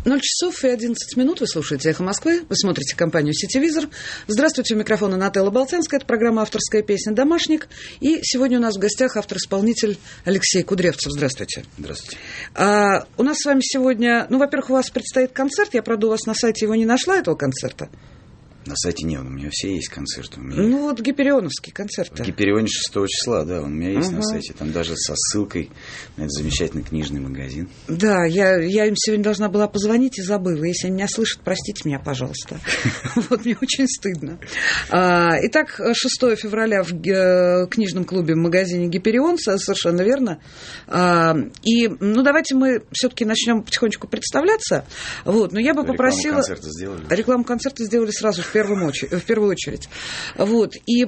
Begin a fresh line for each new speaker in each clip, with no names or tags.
0 часов и 11 минут. Вы слушаете «Эхо Москвы», вы смотрите компанию «Сетевизор». Здравствуйте, у микрофона Нателла Болтянская. Это программа «Авторская песня. Домашник». И сегодня у нас в гостях автор-исполнитель Алексей Кудрявцев. Здравствуйте.
Здравствуйте.
У нас с вами сегодня... во-первых, у вас предстоит концерт. Я, правда, у вас на сайте его не нашла, этого концерта.
На сайте нет, у меня все есть концерты. Меня...
Гиперионовский концерт.
В Гиперионе 6 числа, да, он у меня есть на сайте. Там даже со ссылкой на этот замечательный книжный магазин.
Да, я им сегодня должна была позвонить и забыла. Если они меня слышат, простите меня, пожалуйста. Вот мне очень стыдно. Итак, 6 февраля в книжном клубе в магазине «Гиперион», совершенно верно. И, давайте мы все-таки начнем потихонечку представляться. Вот, но я бы попросила...
Рекламу концерта сделали?
Рекламу концерта сделали сразу в первую очередь. Вот. И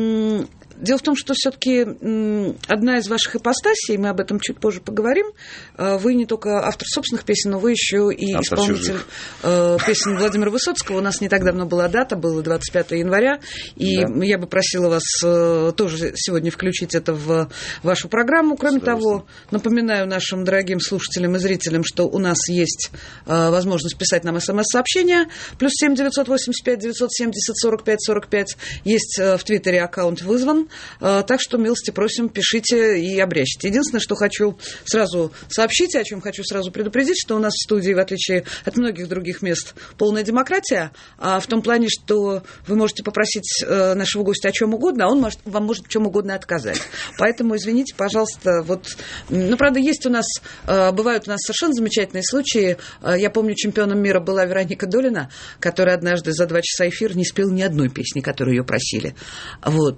дело в том, что все-таки одна из ваших ипостасей, мы об этом чуть позже поговорим, вы не только автор собственных песен, но вы еще и автор исполнитель песен Владимира Высоцкого. У нас не так давно была дата, было 25 января, и да. Я бы просила вас тоже сегодня включить это в вашу программу. Кроме того, напоминаю нашим дорогим слушателям и зрителям, что у нас есть возможность писать нам смс-сообщения, +7 985 970 45 45, есть в Твиттере аккаунт «Вызван». Так что, милости просим, пишите и обрящите. Единственное, что хочу сразу сообщить, о чем хочу сразу предупредить, что у нас в студии, в отличие от многих других мест, полная демократия, в том плане, что вы можете попросить нашего гостя о чем угодно, а он вам может в чем угодно отказать. Поэтому, извините, пожалуйста, правда, есть у нас, бывают у нас совершенно замечательные случаи. Я помню, чемпионом мира была Вероника Долина, которая однажды за 2 часа эфира не спела ни одной песни, которую ее просили. Вот.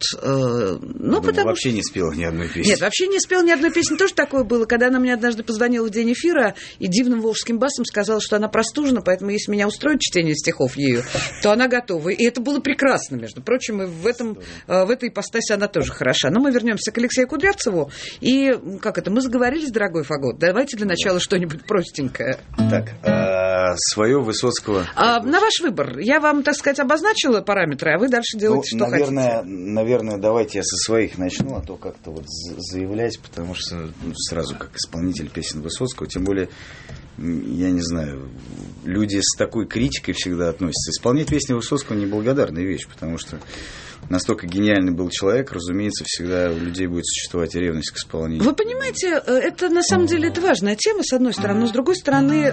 Вообще не спела ни одной песни.
Нет, вообще не спела ни одной песни. Тоже такое было, когда она мне однажды позвонила в день эфира и дивным волжским басом сказала, что она простужена, поэтому если меня устроит чтение стихов ею, то она готова. И это было прекрасно, между прочим, и в этой ипостаси она тоже хороша. Но мы вернемся к Алексею Кудрявцеву. И мы заговорились, дорогой Фагот. Давайте для начала что-нибудь простенькое.
Так, свое Высоцкого...
на ваш выбор. Я вам, так сказать, обозначила параметры, а вы дальше делаете, что хотите.
Наверное, давайте я со своих начну, а то как-то заявлять, потому что сразу как исполнитель песен Высоцкого, тем более, я не знаю, люди с такой критикой всегда относятся. Исполнять песни Высоцкого неблагодарная вещь, потому что настолько гениальный был человек, разумеется, всегда у людей будет существовать ревность к исполнению.
Вы понимаете, это на самом деле это важная тема, с одной стороны, но с другой стороны,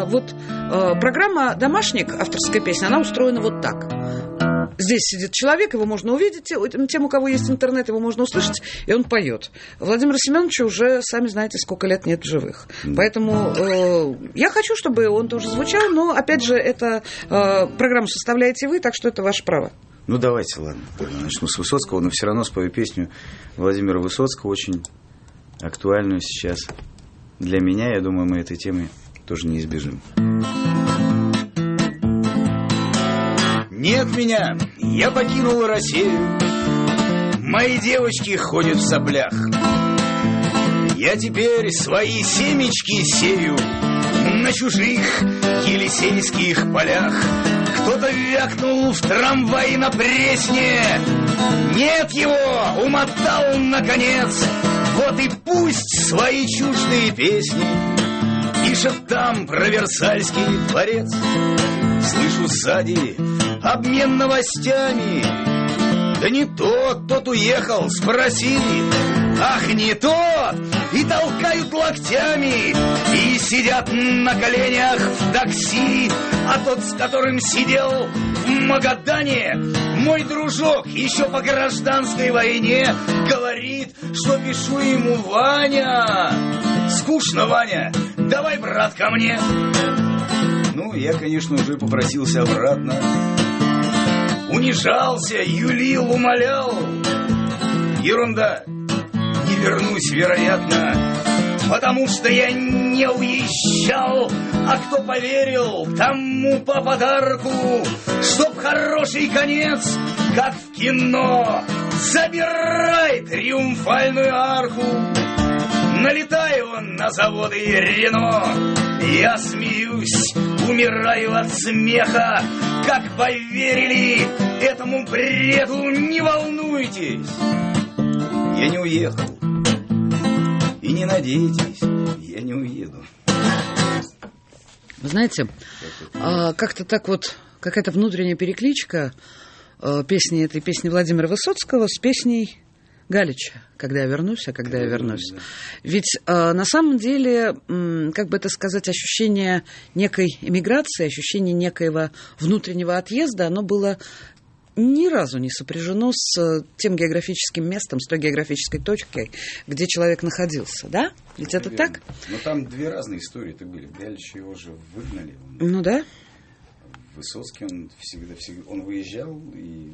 программа «Домашник», авторская песня, она устроена вот так. Здесь сидит человек, его можно увидеть, тем, у кого есть интернет, его можно услышать, и он поет. Владимира Семеновича уже, сами знаете, сколько лет нет в живых. Поэтому я хочу, чтобы он тоже звучал, но, опять же, программу составляете вы, так что это ваше право.
Давайте, ладно, начну с Высоцкого, но все равно спою песню Владимира Высоцкого, очень актуальную сейчас для меня. Я думаю, мы этой темы тоже не избежим. Нет меня, я покинул Россию, мои девочки ходят в соблях. Я теперь свои семечки сею на чужих елисейских полях. Кто-то вякнул в трамвае на Пресне, нет его, умотал наконец. Вот и пусть свои чуждые песни пишет там про Версальский дворец. Слышу сзади обмен новостями. Да не тот уехал, спросили. Ах, не тот! И толкают локтями, и сидят на коленях в такси. А тот, с которым сидел в Магадане, мой дружок, еще по гражданской войне, говорит, что пишу ему: Ваня, скучно, Ваня, давай, брат, ко мне. Я, конечно, уже попросился обратно. Унижался, юлил, умолял. Ерунда, не вернусь, вероятно, потому что я не уезжал. А кто поверил, тому по подарку, чтоб хороший конец, как в кино. Забирай триумфальную арку. Налетаю на заводы Рено. Я смеюсь, умираю от смеха. Как поверили этому бреду, не волнуйтесь, я не уехал. И не надейтесь, я не уеду.
Знаете, как-то так вот какая-то внутренняя перекличка этой песни Владимира Высоцкого с песней Галича «Когда я вернусь, а когда я вернусь». Да. Ведь на самом деле, как бы это сказать, ощущение некой эмиграции, ощущение некоего внутреннего отъезда, оно было ни разу не сопряжено с тем географическим местом, с той географической точкой, где человек находился, да? Ведь это
верно.
Так?
Но там две разные истории-то были. Галича его же выгнали.
Ну да.
Высоцкий, он всегда он выезжал, и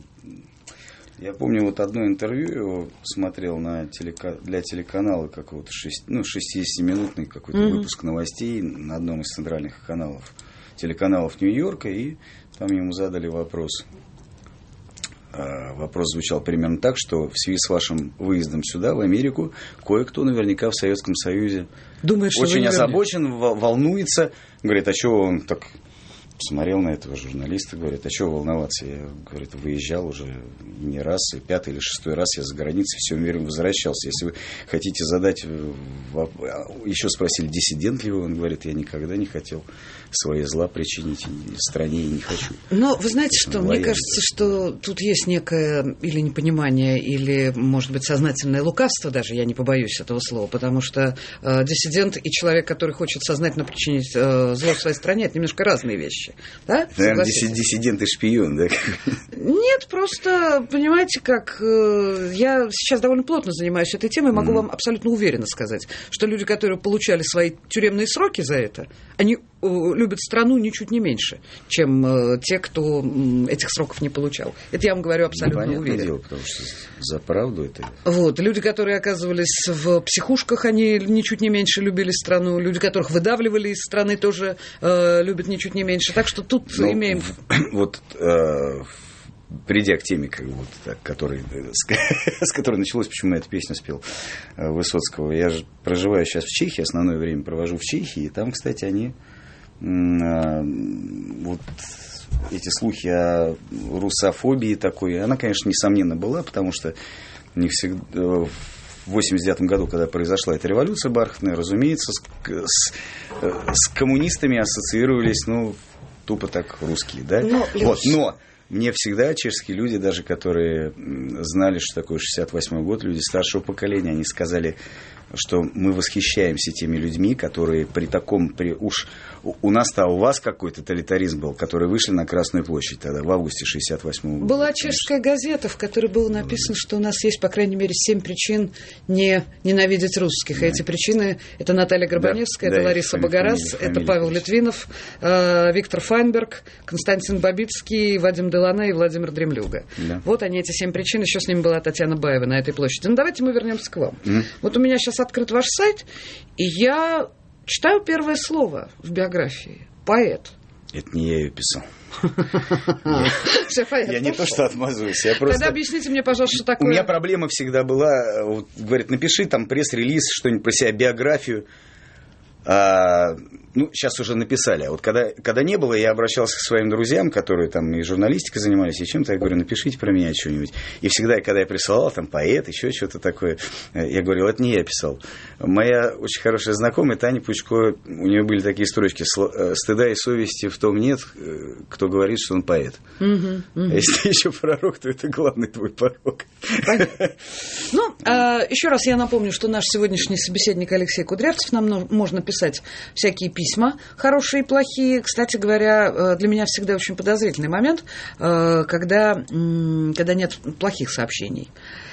я помню вот одно интервью его смотрел для телеканала какого-то 60-минутный какой-то выпуск новостей на одном из центральных телеканалов Нью-Йорка, и там ему задали вопрос. Вопрос звучал примерно так, что в связи с вашим выездом сюда, в Америку, кое-кто наверняка в Советском Союзе
думает, что
очень озабочен, волнуется. Говорит, а чего он так... Смотрел на этого журналиста, говорит, а чего волноваться? Я, говорит, выезжал уже не раз, и 5-й или 6-й раз я за границей все время возвращался. Если вы хотите задать... Еще спросили, диссидент ли вы? Он говорит, я никогда не хотел свои зла причинить стране и не хочу.
Но вы знаете что, мне кажется, что тут есть некое или непонимание, или, может быть, сознательное лукавство даже, я не побоюсь этого слова, потому что диссидент и человек, который хочет сознательно причинить зло своей стране, это немножко разные вещи. Да?
Наверное, диссидент и шпион, да?
Нет, просто, понимаете, как я сейчас довольно плотно занимаюсь этой темой, могу вам абсолютно уверенно сказать, что люди, которые получали свои тюремные сроки за это, они любят страну ничуть не меньше, чем те, кто этих сроков не получал. Это я вам говорю абсолютно уверенно.
Дело, потому что за правду это...
Вот, люди, которые оказывались в психушках, они ничуть не меньше любили страну. Люди, которых выдавливали из страны, тоже любят ничуть не меньше. Так что тут имеем...
Вот... Придя к теме, как бы, вот, с которой началось, почему я эту песню спел Высоцкого. Я же проживаю сейчас в Чехии, основное время провожу в Чехии. И там, кстати, они вот эти слухи о русофобии такой, она, конечно, несомненно была, потому что не всегда... В 1989 году, когда произошла эта революция бархатная, разумеется, с коммунистами ассоциировались, тупо так русские, да? Но мне всегда чешские люди, даже которые знали, что такое 68-й год, люди старшего поколения, они сказали, что мы восхищаемся теми людьми, которые у нас-то, у вас какой тоталитаризм был, которые вышли на Красную площадь тогда, в августе 68-го года.
Была чешская газета, в которой было написано, что у нас есть, по крайней мере, 7 причин не ненавидеть русских. Да. И эти причины – это Наталья Горбаневская, это Лариса Богораз, это Павел Литвинов, Виктор Файнберг, Константин Бабицкий, Вадим Делане и Владимир Дремлюга. Да. Вот они, эти 7 причин. Еще с ними была Татьяна Баева на этой площади. Давайте мы вернемся к вам. Вот у меня сейчас открыт ваш сайт, и я читаю первое слово в биографии. Поэт.
Это не я ее писал. Я не то, что отмазываюсь.
Тогда объясните мне, пожалуйста, что такое.
У меня проблема всегда была, говорит, напиши там пресс-релиз, что-нибудь про себя, биографию. Сейчас уже написали. А вот когда не было, я обращался к своим друзьям, которые там и журналистикой занимались, и чем-то, я говорю, напишите про меня что-нибудь. И всегда, когда я присылал, там, поэт, еще что-то такое, я говорил, это не я писал. Моя очень хорошая знакомая Таня Пучко, у нее были такие строчки: стыда и совести в том нет, кто говорит, что он поэт. А если ты еще пророк, то это главный твой порок.
Еще раз я напомню, что наш сегодняшний собеседник Алексей Кудрявцев, нам можно писать всякие письма, хорошие и плохие. Кстати говоря, для меня всегда очень подозрительный момент, когда нет плохих сообщений.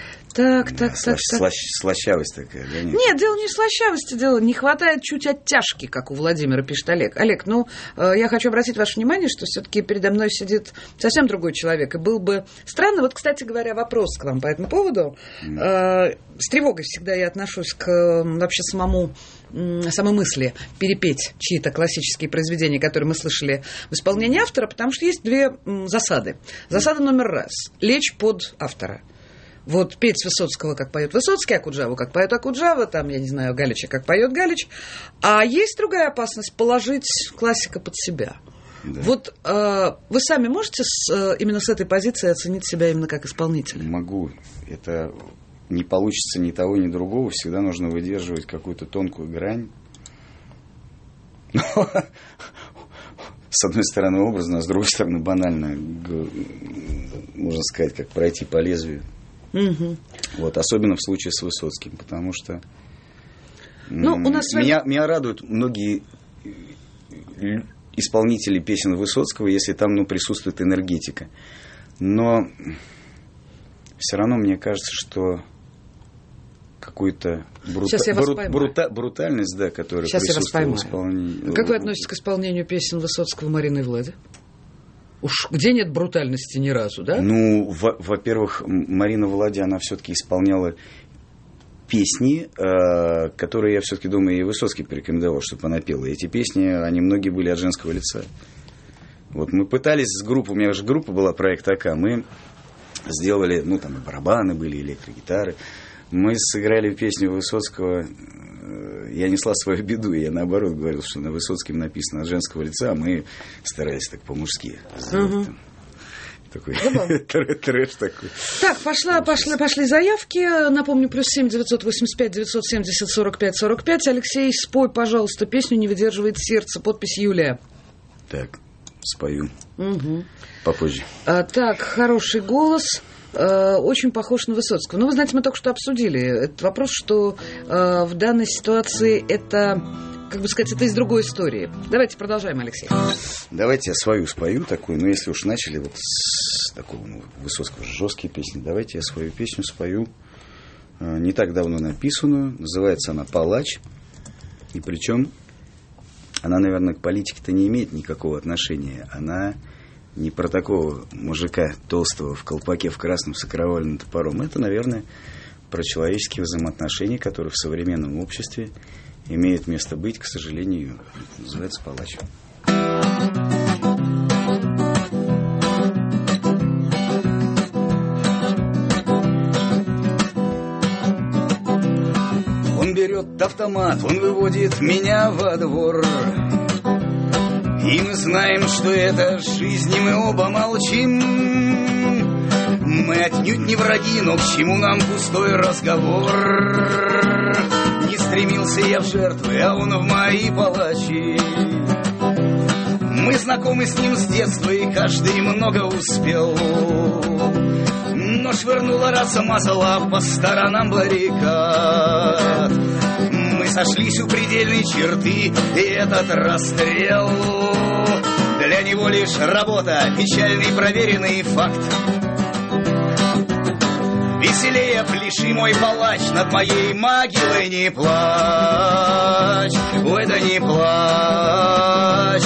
Слащавость такая, да?
Нет, дело не в слащавости, дело не хватает чуть оттяжки, как у Владимира пишет Олег. Олег, я хочу обратить ваше внимание, что все-таки передо мной сидит совсем другой человек, и был бы странно, вот, кстати говоря, вопрос к вам по этому поводу. С тревогой всегда я отношусь к вообще самой мысли перепеть чьи-то классические произведения, которые мы слышали в исполнении автора, потому что есть две засады. Засада номер раз – лечь под автора. Вот петь Высоцкого, как поет Высоцкий, Акуджаву, как поет Акуджава, там, я не знаю, Галича, как поет Галич. А есть другая опасность – положить классика под себя. Да. Вот вы сами можете именно с этой позиции оценить себя именно как исполнителя?
Могу. Это не получится ни того, ни другого. Всегда нужно выдерживать какую-то тонкую грань. с одной стороны, образно, а с другой стороны, банально, можно сказать, как пройти по лезвию. Угу. Вот, особенно в случае с Высоцким, потому что меня радуют многие исполнители песен Высоцкого, если там присутствует энергетика. Но все равно мне кажется, что какую-то брутальность, да, которая присутствует в исполнении.
Как вы относитесь к исполнению песен Высоцкого Марины и Влада? Уж где нет брутальности ни разу, да?
Во-первых, Марина Владя, она все-таки исполняла песни, которые, я все-таки думаю, и Высоцкий порекомендовал, чтобы она пела. И эти песни, они многие были от женского лица. Вот мы пытались с группой, у меня же группа была, проект АК, мы сделали, там и барабаны были, и электрогитары. Мы сыграли песню Высоцкого «Я несла свою беду», и я наоборот говорил, что на Высоцким написано от женского лица, а мы старались так по-мужски сделать. Такой трэш такой.
Так, пошли заявки. Напомню, +7 985 970 45 45. Алексей, спой, пожалуйста, песню «Не выдерживает сердце». Подпись Юлия.
Так, спою. Попозже.
Так, хороший голос. Очень похож на Высоцкого. Вы знаете, мы только что обсудили этот вопрос, что в данной ситуации это, как бы сказать, это из другой истории. Давайте продолжаем, Алексей.
Давайте я свою спою такую, если уж начали с такого Высоцкого жесткие песни, давайте я свою песню спою, не так давно написанную, называется она «Палач», и причем она, наверное, к политике-то не имеет никакого отношения, она не про такого мужика толстого в колпаке в красном с окровавленным топором. Это, наверное, про человеческие взаимоотношения, которые в современном обществе имеют место быть, к сожалению. Это называется «Палач». Он берет автомат, он выводит меня во двор. И мы знаем, что это жизнь, и мы оба молчим. Мы отнюдь не враги, но к чему нам пустой разговор? Не стремился я в жертвы, а он в мои палачи. Мы знакомы с ним с детства, и каждый много успел. Но швырнула, размазала по сторонам баррикад. Мы сошлись у предельной черты, и этот расстрел для него лишь работа, печальный проверенный факт. Веселее пляши, мой палач, над моей могилой не плачь. Ой, да не плачь.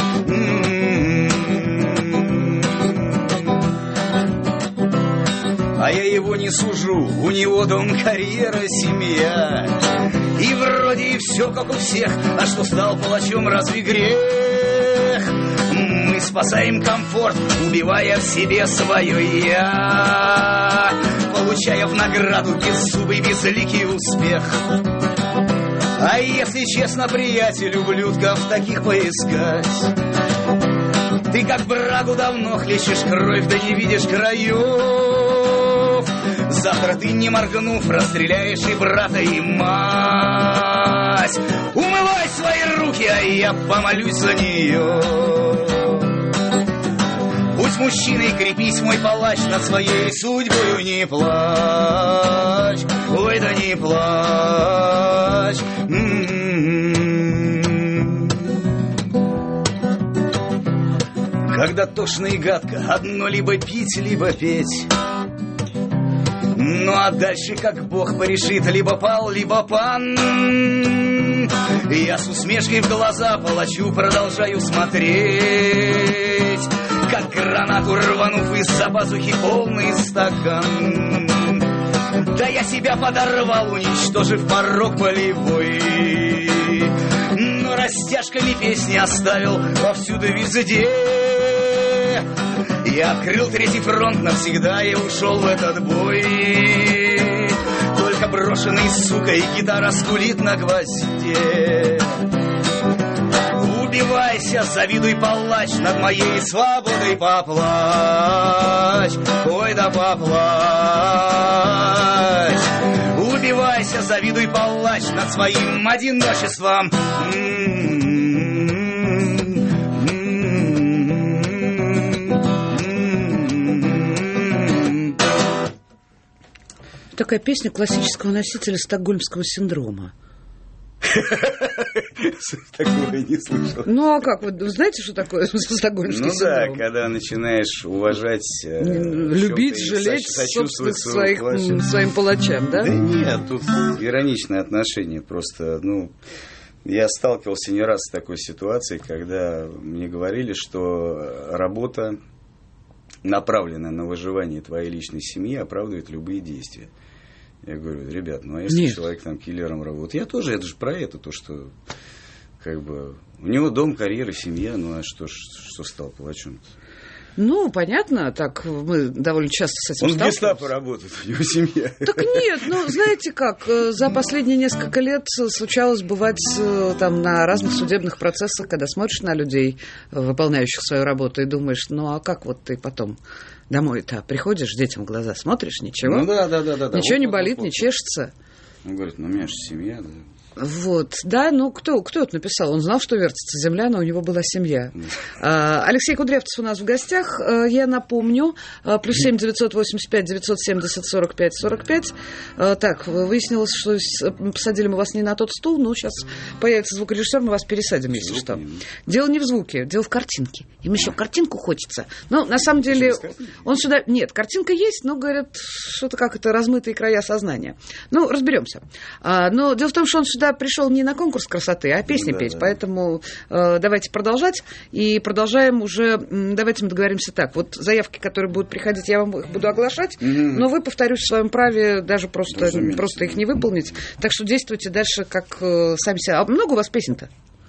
А я его не сужу, у него дом, карьера, семья. И вроде все как у всех, а что стал палачом, разве грех? Мы спасаем комфорт, убивая в себе свое «я», получая в награду беззубый безликий успех. А если честно, приятель, ублюдков таких поискать, ты как брагу давно хлещешь кровь, да не видишь краев. Завтра ты, не моргнув, расстреляешь и брата, и мать. Умывай свои руки, а я помолюсь за нее. Будь мужчиной, крепись, мой палач, над своей судьбою не плачь. Ой, да не плачь. Когда тошно и гадко, одно либо пить, либо петь. Ну а дальше как Бог порешит, либо пал, либо пан. Я с усмешкой в глаза палачу продолжаю смотреть, как гранату рванув из-за пазухи полный стакан. Да я себя подорвал, уничтожив порог болевой. Но растяжками песни оставил повсюду везде. Я открыл третий фронт навсегда и ушел в этот бой. Только брошенный, сука, и гитара скулит на гвозде. Убивайся, завидуй, палач, над моей свободой поплачь. Ой, да поплачь. Убивайся, завидуй, палач, над своим одиночеством.
такая песня классического носителя стокгольмского синдрома.
Такого я не слышал.
Ну, а как? Вы знаете, что такое стокгольмский синдром?
Ну да, когда начинаешь уважать,
любить, жалеть собственных своим палачам, да?
Да нет, тут ироничное отношение. Просто, я сталкивался не раз с такой ситуацией, когда мне говорили, что работа, направленная на выживание твоей личной семьи, оправдывает любые действия. Я говорю, ребят, а если человек там киллером работает? Я тоже, это же про это, то, что у него дом, карьера, семья, а что стал палачом-то?
Ну, понятно, так мы довольно часто с этим сталкиваемся.
Он в гестапо работает, у него семья.
Так нет, знаете как, за последние несколько лет случалось бывать там на разных судебных процессах, когда смотришь на людей, выполняющих свою работу, и думаешь, а как ты потом домой-то приходишь, детям в глаза смотришь, ничего?
Да.
Ничего не болит, не чешется.
Он говорит, у меня же семья, да.
Вот, да, кто это написал? Он знал, что вертится земля, но у него была семья. Алексей Кудрявцев у нас в гостях. Я напомню, +7 985 970 45 45. Так, выяснилось, что посадили мы вас не на тот стул, но сейчас появится звукорежиссер, мы вас пересадим, если что. Дело не в звуке, дело в картинке. Им еще картинку хочется. Но на самом деле он сюда... Нет, картинка есть, но, говорят, что-то как это размытые края сознания. Разберемся. Но дело в том, что он сюда пришел не на конкурс красоты, а песни петь. Да. Поэтому давайте продолжать. И продолжаем уже. Давайте мы договоримся так. Вот заявки, которые будут приходить, я вам их буду оглашать, но вы, повторюсь, в своем праве даже просто их не выполнить. Так что действуйте дальше, как сами себя. А много у вас песен-то?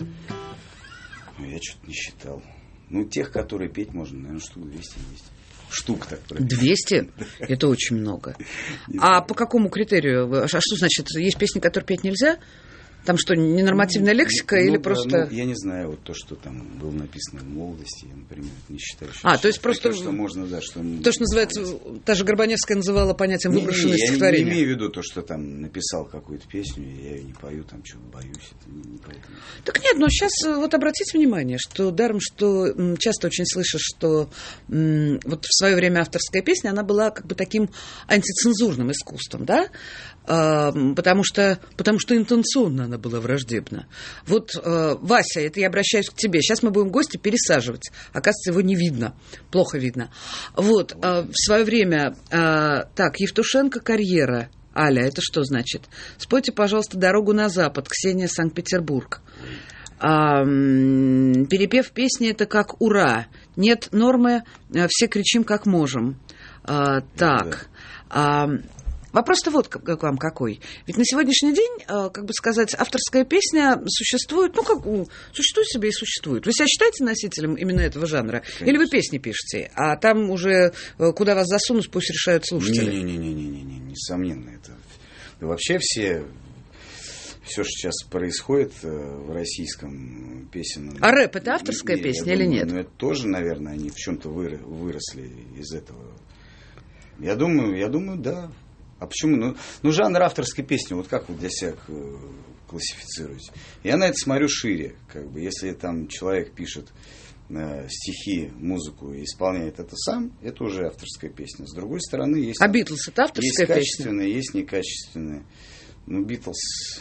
Я что-то не считал. Тех, которые петь можно, наверное, штук 200 есть. Штук так.
200? Это очень много. А по какому критерию? А что значит, есть песни, которые петь нельзя? Там что, ненормативная лексика или просто...
я не знаю, то, что там было написано в молодости, я, например, не считаю, что...
то есть просто...
что можно, да, что...
То, что называется, та же Горбаневская называла понятием выброшенное стихотворение.
Я не имею в виду то, что там написал какую-то песню, и я ее не пою, там что-то боюсь, это не поэтому.
Так нет, но сейчас обратите внимание, что даром, что часто очень слышишь, что в свое время авторская песня, она была таким антицензурным искусством, да? Потому что интенционно она была враждебна. Вася, это я обращаюсь к тебе. Сейчас мы будем гостя пересаживать. Оказывается, его не видно. Плохо видно. В свое время... Так, Евтушенко «Карьера». Аля, это что значит? Спойте, пожалуйста, «Дорогу на запад». Ксения, Санкт-Петербург. Перепев песни это как «Ура». Нет нормы, все кричим как можем. Так. Вопрос-то к вам какой. Ведь на сегодняшний день, авторская песня существует, существует себе и существует. Вы себя считаете носителем именно этого жанра? Конечно. Или вы песни пишете, а там уже куда вас засунуть, пусть решают слушатели?
Не, несомненно. Это вообще все, что сейчас происходит в российском песенном...
А рэп – это авторская песня или нет?
Это тоже, наверное, они в чем-то выросли из этого. Я думаю, да. А почему? Жанр авторской песни, как вы для себя классифицируете? Я на это смотрю шире. Если там человек пишет стихи, музыку и исполняет это сам, это уже авторская песня. С другой стороны, есть...
А Битлз это авторская песня?
Есть качественные, есть некачественные. Битлз...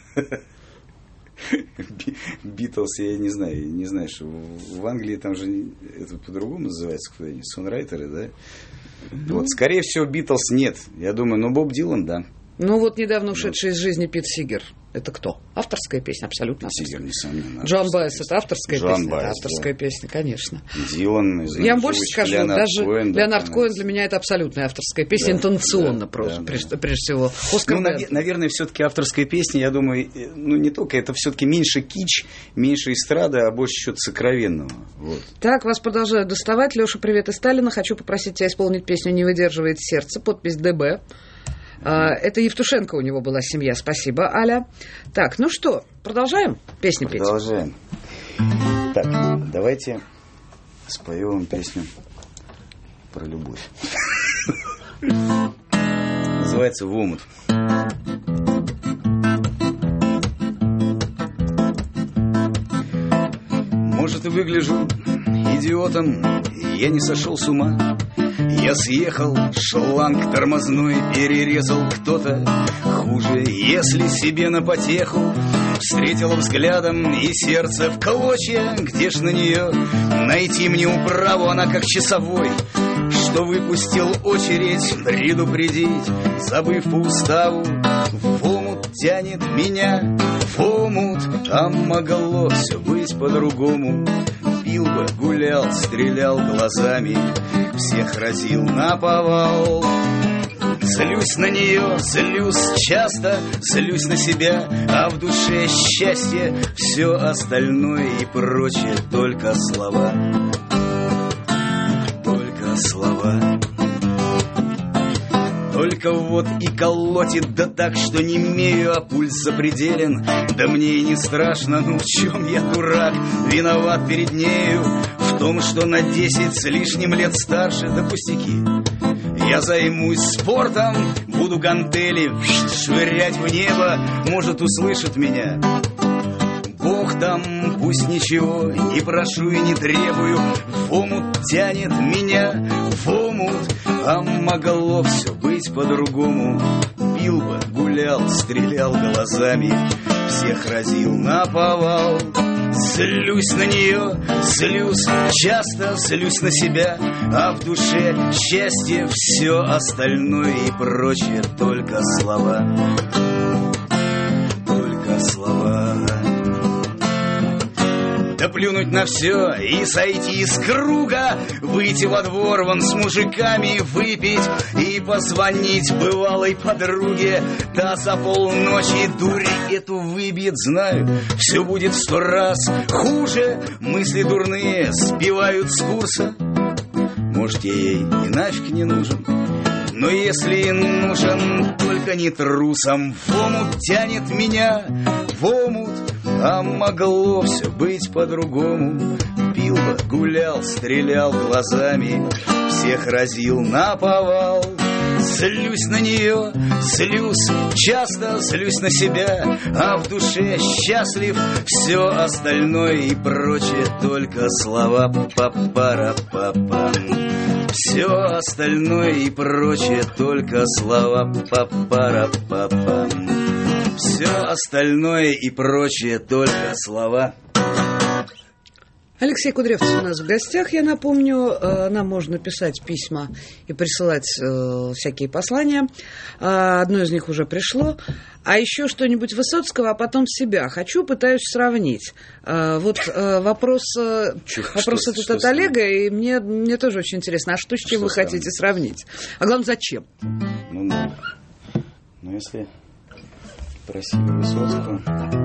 Битлз, я не знаю, что в Англии там же это по-другому называется, кто-нибудь, сонрайтеры, да? Скорее всего, Битлз нет. Я думаю, Боб Дилан, да.
Недавно ушедший из жизни Пит Сигер. Это кто? Авторская песня, абсолютно авторская.
Сигер, несомненно.
Джон Байес, это авторская песня? Это авторская песня, конечно.
Дилан,
я вам больше скажу, даже Леонард Коэн для меня это абсолютная авторская песня, интонационно просто, прежде всего.
Наверное, все-таки авторская песня, я думаю, не только, это все-таки меньше кич, меньше эстрада, а больше чего-то сокровенного.
Так, вас продолжают доставать. Леша, привет из Сталина. Хочу попросить тебя исполнить песню «Не выдерживает сердце», подпись ДБ. Это Евтушенко у него была семья. Спасибо, Аля. Так, что, продолжаем песню петь?
Продолжаем. Так, давайте спою вам песню про любовь. Называется «В омут». Может, и выгляжу идиотом, я не сошел с ума. Я съехал, шланг тормозной перерезал кто-то. Хуже, если себе на потеху встретила взглядом и сердце в клочья. Где ж на нее найти мне управу? Она как часовой, что выпустил очередь предупредить, забыв по уставу. В омут тянет меня, в омут, а могло все быть по-другому. Пил бы, гулял, стрелял глазами, всех разил наповал. Злюсь на нее, злюсь часто, злюсь на себя, а в душе счастье, все остальное и прочее только слова. Только слова. Только вот и колотит, да так, что не имею, а пульс запределен. Да мне и не страшно, ну в чем я дурак, виноват перед нею в том, что на 10 с лишним лет старше, да пустяки. Я займусь спортом, буду гантели швырять в небо, может, услышит меня. Бог там, пусть ничего не прошу и не требую, в омут тянет меня, в омут, а могло все быть по-другому. Пил бы, гулял, стрелял глазами, всех разил наповал. Злюсь на нее, злюсь часто, злюсь на себя, а в душе счастье, все остальное и прочее только слова. Только слова. Да плюнуть на все и сойти из круга, выйти во двор вон с мужиками, выпить и позвонить бывалой подруге. Да за полночи дури эту выбьет, знаю, все будет в 100 раз хуже. Мысли дурные сбивают с курса. Может, я ей и нафиг не нужен, но если и нужен, только не трусом. В омут тянет меня, в омут, а могло все быть по-другому. Пил бы, гулял, стрелял глазами, всех разил наповал. Злюсь на нее, злюсь часто, злюсь на себя, а в душе счастлив, все остальное и прочее только слова. Па-пара-па-па. Все остальное и прочее только слова. Па-пара-па-па. Все остальное и прочее только слова.
Алексей Кудрявцев у нас в гостях, я напомню. Нам можно писать письма и присылать всякие послания. Одно из них уже пришло. А еще что-нибудь Высоцкого, а потом себя. Пытаюсь сравнить. Вот вопрос этот от Олега, и мне тоже очень интересно. А что с чем вы хотите сравнить? А главное, зачем?
Ну если просили Высоцкого...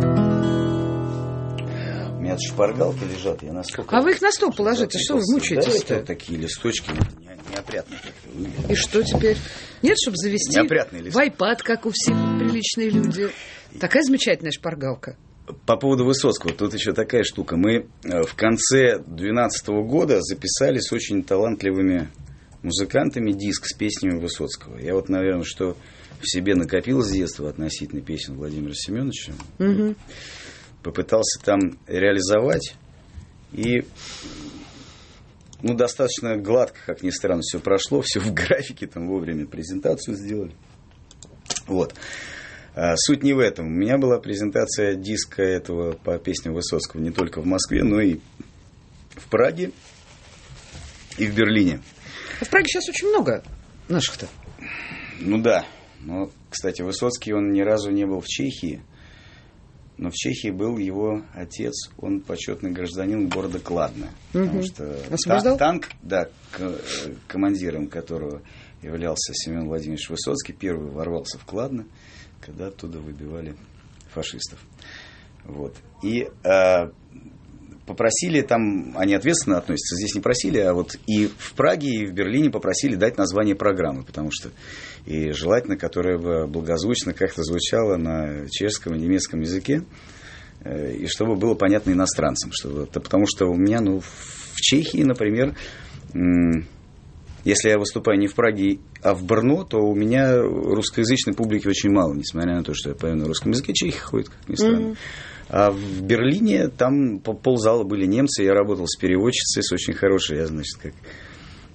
У меня шпаргалки лежат, я настолько...
А вы их на стол положите, что вы мучаетесь-то?
Да, такие листочки неопрятные.
И что теперь? Нет, чтобы завести в iPad, как у всех приличные люди. Такая замечательная шпаргалка.
По поводу Высоцкого, тут еще такая штука. Мы в конце 2012 года записали с очень талантливыми музыкантами диск с песнями Высоцкого. Я вот, наверное, что в себе накопил с детства относительно песен Владимира Семеновича.
Угу.
Попытался там реализовать, и достаточно гладко, как ни странно, все прошло, все в графике, там вовремя презентацию сделали. Вот. Суть не в этом. У меня была презентация диска этого по песням Высоцкого не только в Москве, но и в Праге, и в Берлине.
А в Праге сейчас очень много наших-то.
Ну да. Но, кстати, Высоцкий, он ни разу не был в Чехии. Но в Чехии был его отец, он почетный гражданин города Кладно. Потому что танк, командиром которого являлся Семен Владимирович Высоцкий, первый ворвался в Кладно, когда оттуда выбивали фашистов. Вот. И попросили там, они ответственно относятся, здесь не просили, а вот и в Праге, и в Берлине попросили дать название программы, потому что и желательно, которая бы благозвучно как-то звучала на чешском и немецком языке, и чтобы было понятно иностранцам. Потому что у меня, в Чехии, например, если я выступаю не в Праге, а в Брно, то у меня русскоязычной публики очень мало, несмотря на то, что я пою на русском языке, чехи ходят, как ни странно. Mm-hmm. А в Берлине там ползала были немцы, я работал с переводчицей, с очень хорошей, я, значит, как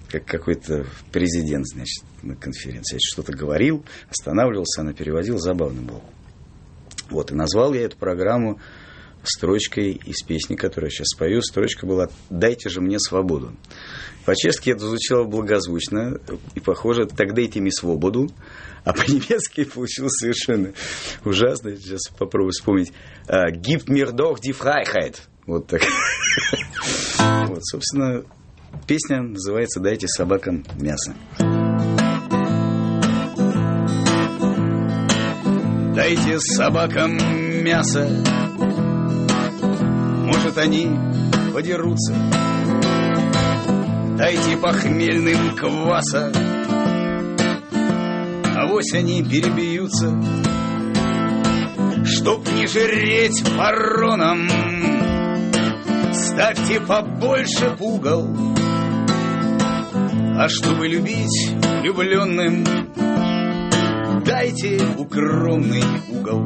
как какой-то президент, значит, на конференции. Что-то говорил, останавливался, она переводила, забавно было. Вот, и назвал я эту программу строчкой из песни, которую я сейчас спою. Строчка была «Дайте же мне свободу». По-чешски это звучало благозвучно и похоже «Так дайте мне свободу», а по-немецки получилось совершенно ужасно. Сейчас попробую вспомнить. «Gibt mir doch die Freiheit». Вот так. Вот, собственно, песня называется «Дайте собакам мясо». Дайте собакам мясо, может, они подерутся. Дайте похмельным кваса, авось они перебьются. Чтоб не жреть вороном, ставьте побольше пугал. А чтобы любить влюбленным, дайте укромный угол.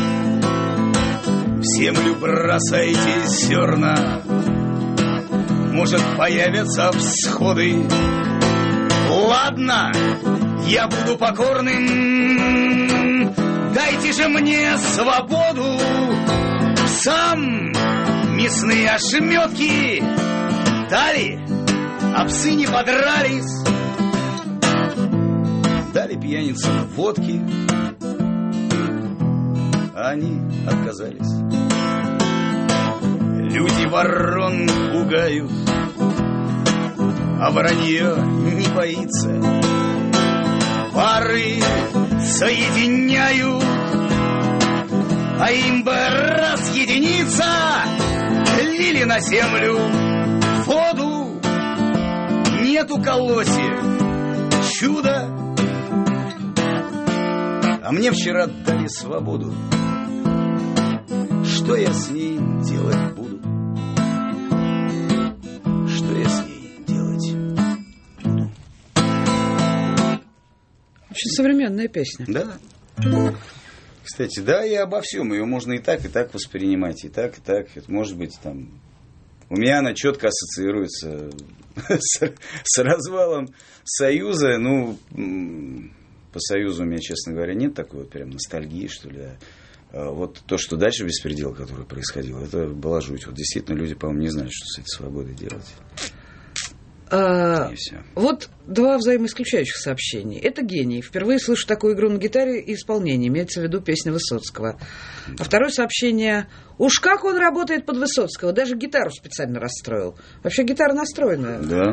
В землю бросайте зерна, может, появятся всходы. Ладно, я буду покорным, дайте же мне свободу. Сам мясные ошметки дали, а псы не подрались. Дали пьяницам водки, а они отказались. Люди ворон пугают, а воронье не боится. Пары соединяют, а им бы разъединиться. Лили на землю воду, нету колосьев, чудо. А мне вчера дали свободу. Что я с ней делать буду? Что я с ней делать буду?
Очень современная песня.
Да. Кстати, да, и обо всем. Ее можно и так воспринимать, и так. Это может быть там... У меня она четко ассоциируется с развалом Союза. Ну, по Союзу у меня, честно говоря, нет такой вот прям ностальгии, что ли. Вот то, что дальше беспредел, который происходил, это была жуть. Вот действительно люди, по-моему, не знают, что с этой свободой делать.
Вот два взаимоисключающих сообщения. Это гений. Впервые слышу такую игру на гитаре и исполнение. Имеется в виду песня Высоцкого. А второе сообщение. Уж как он работает под Высоцкого. Даже гитару специально расстроил. Вообще гитара настроенная.
Да.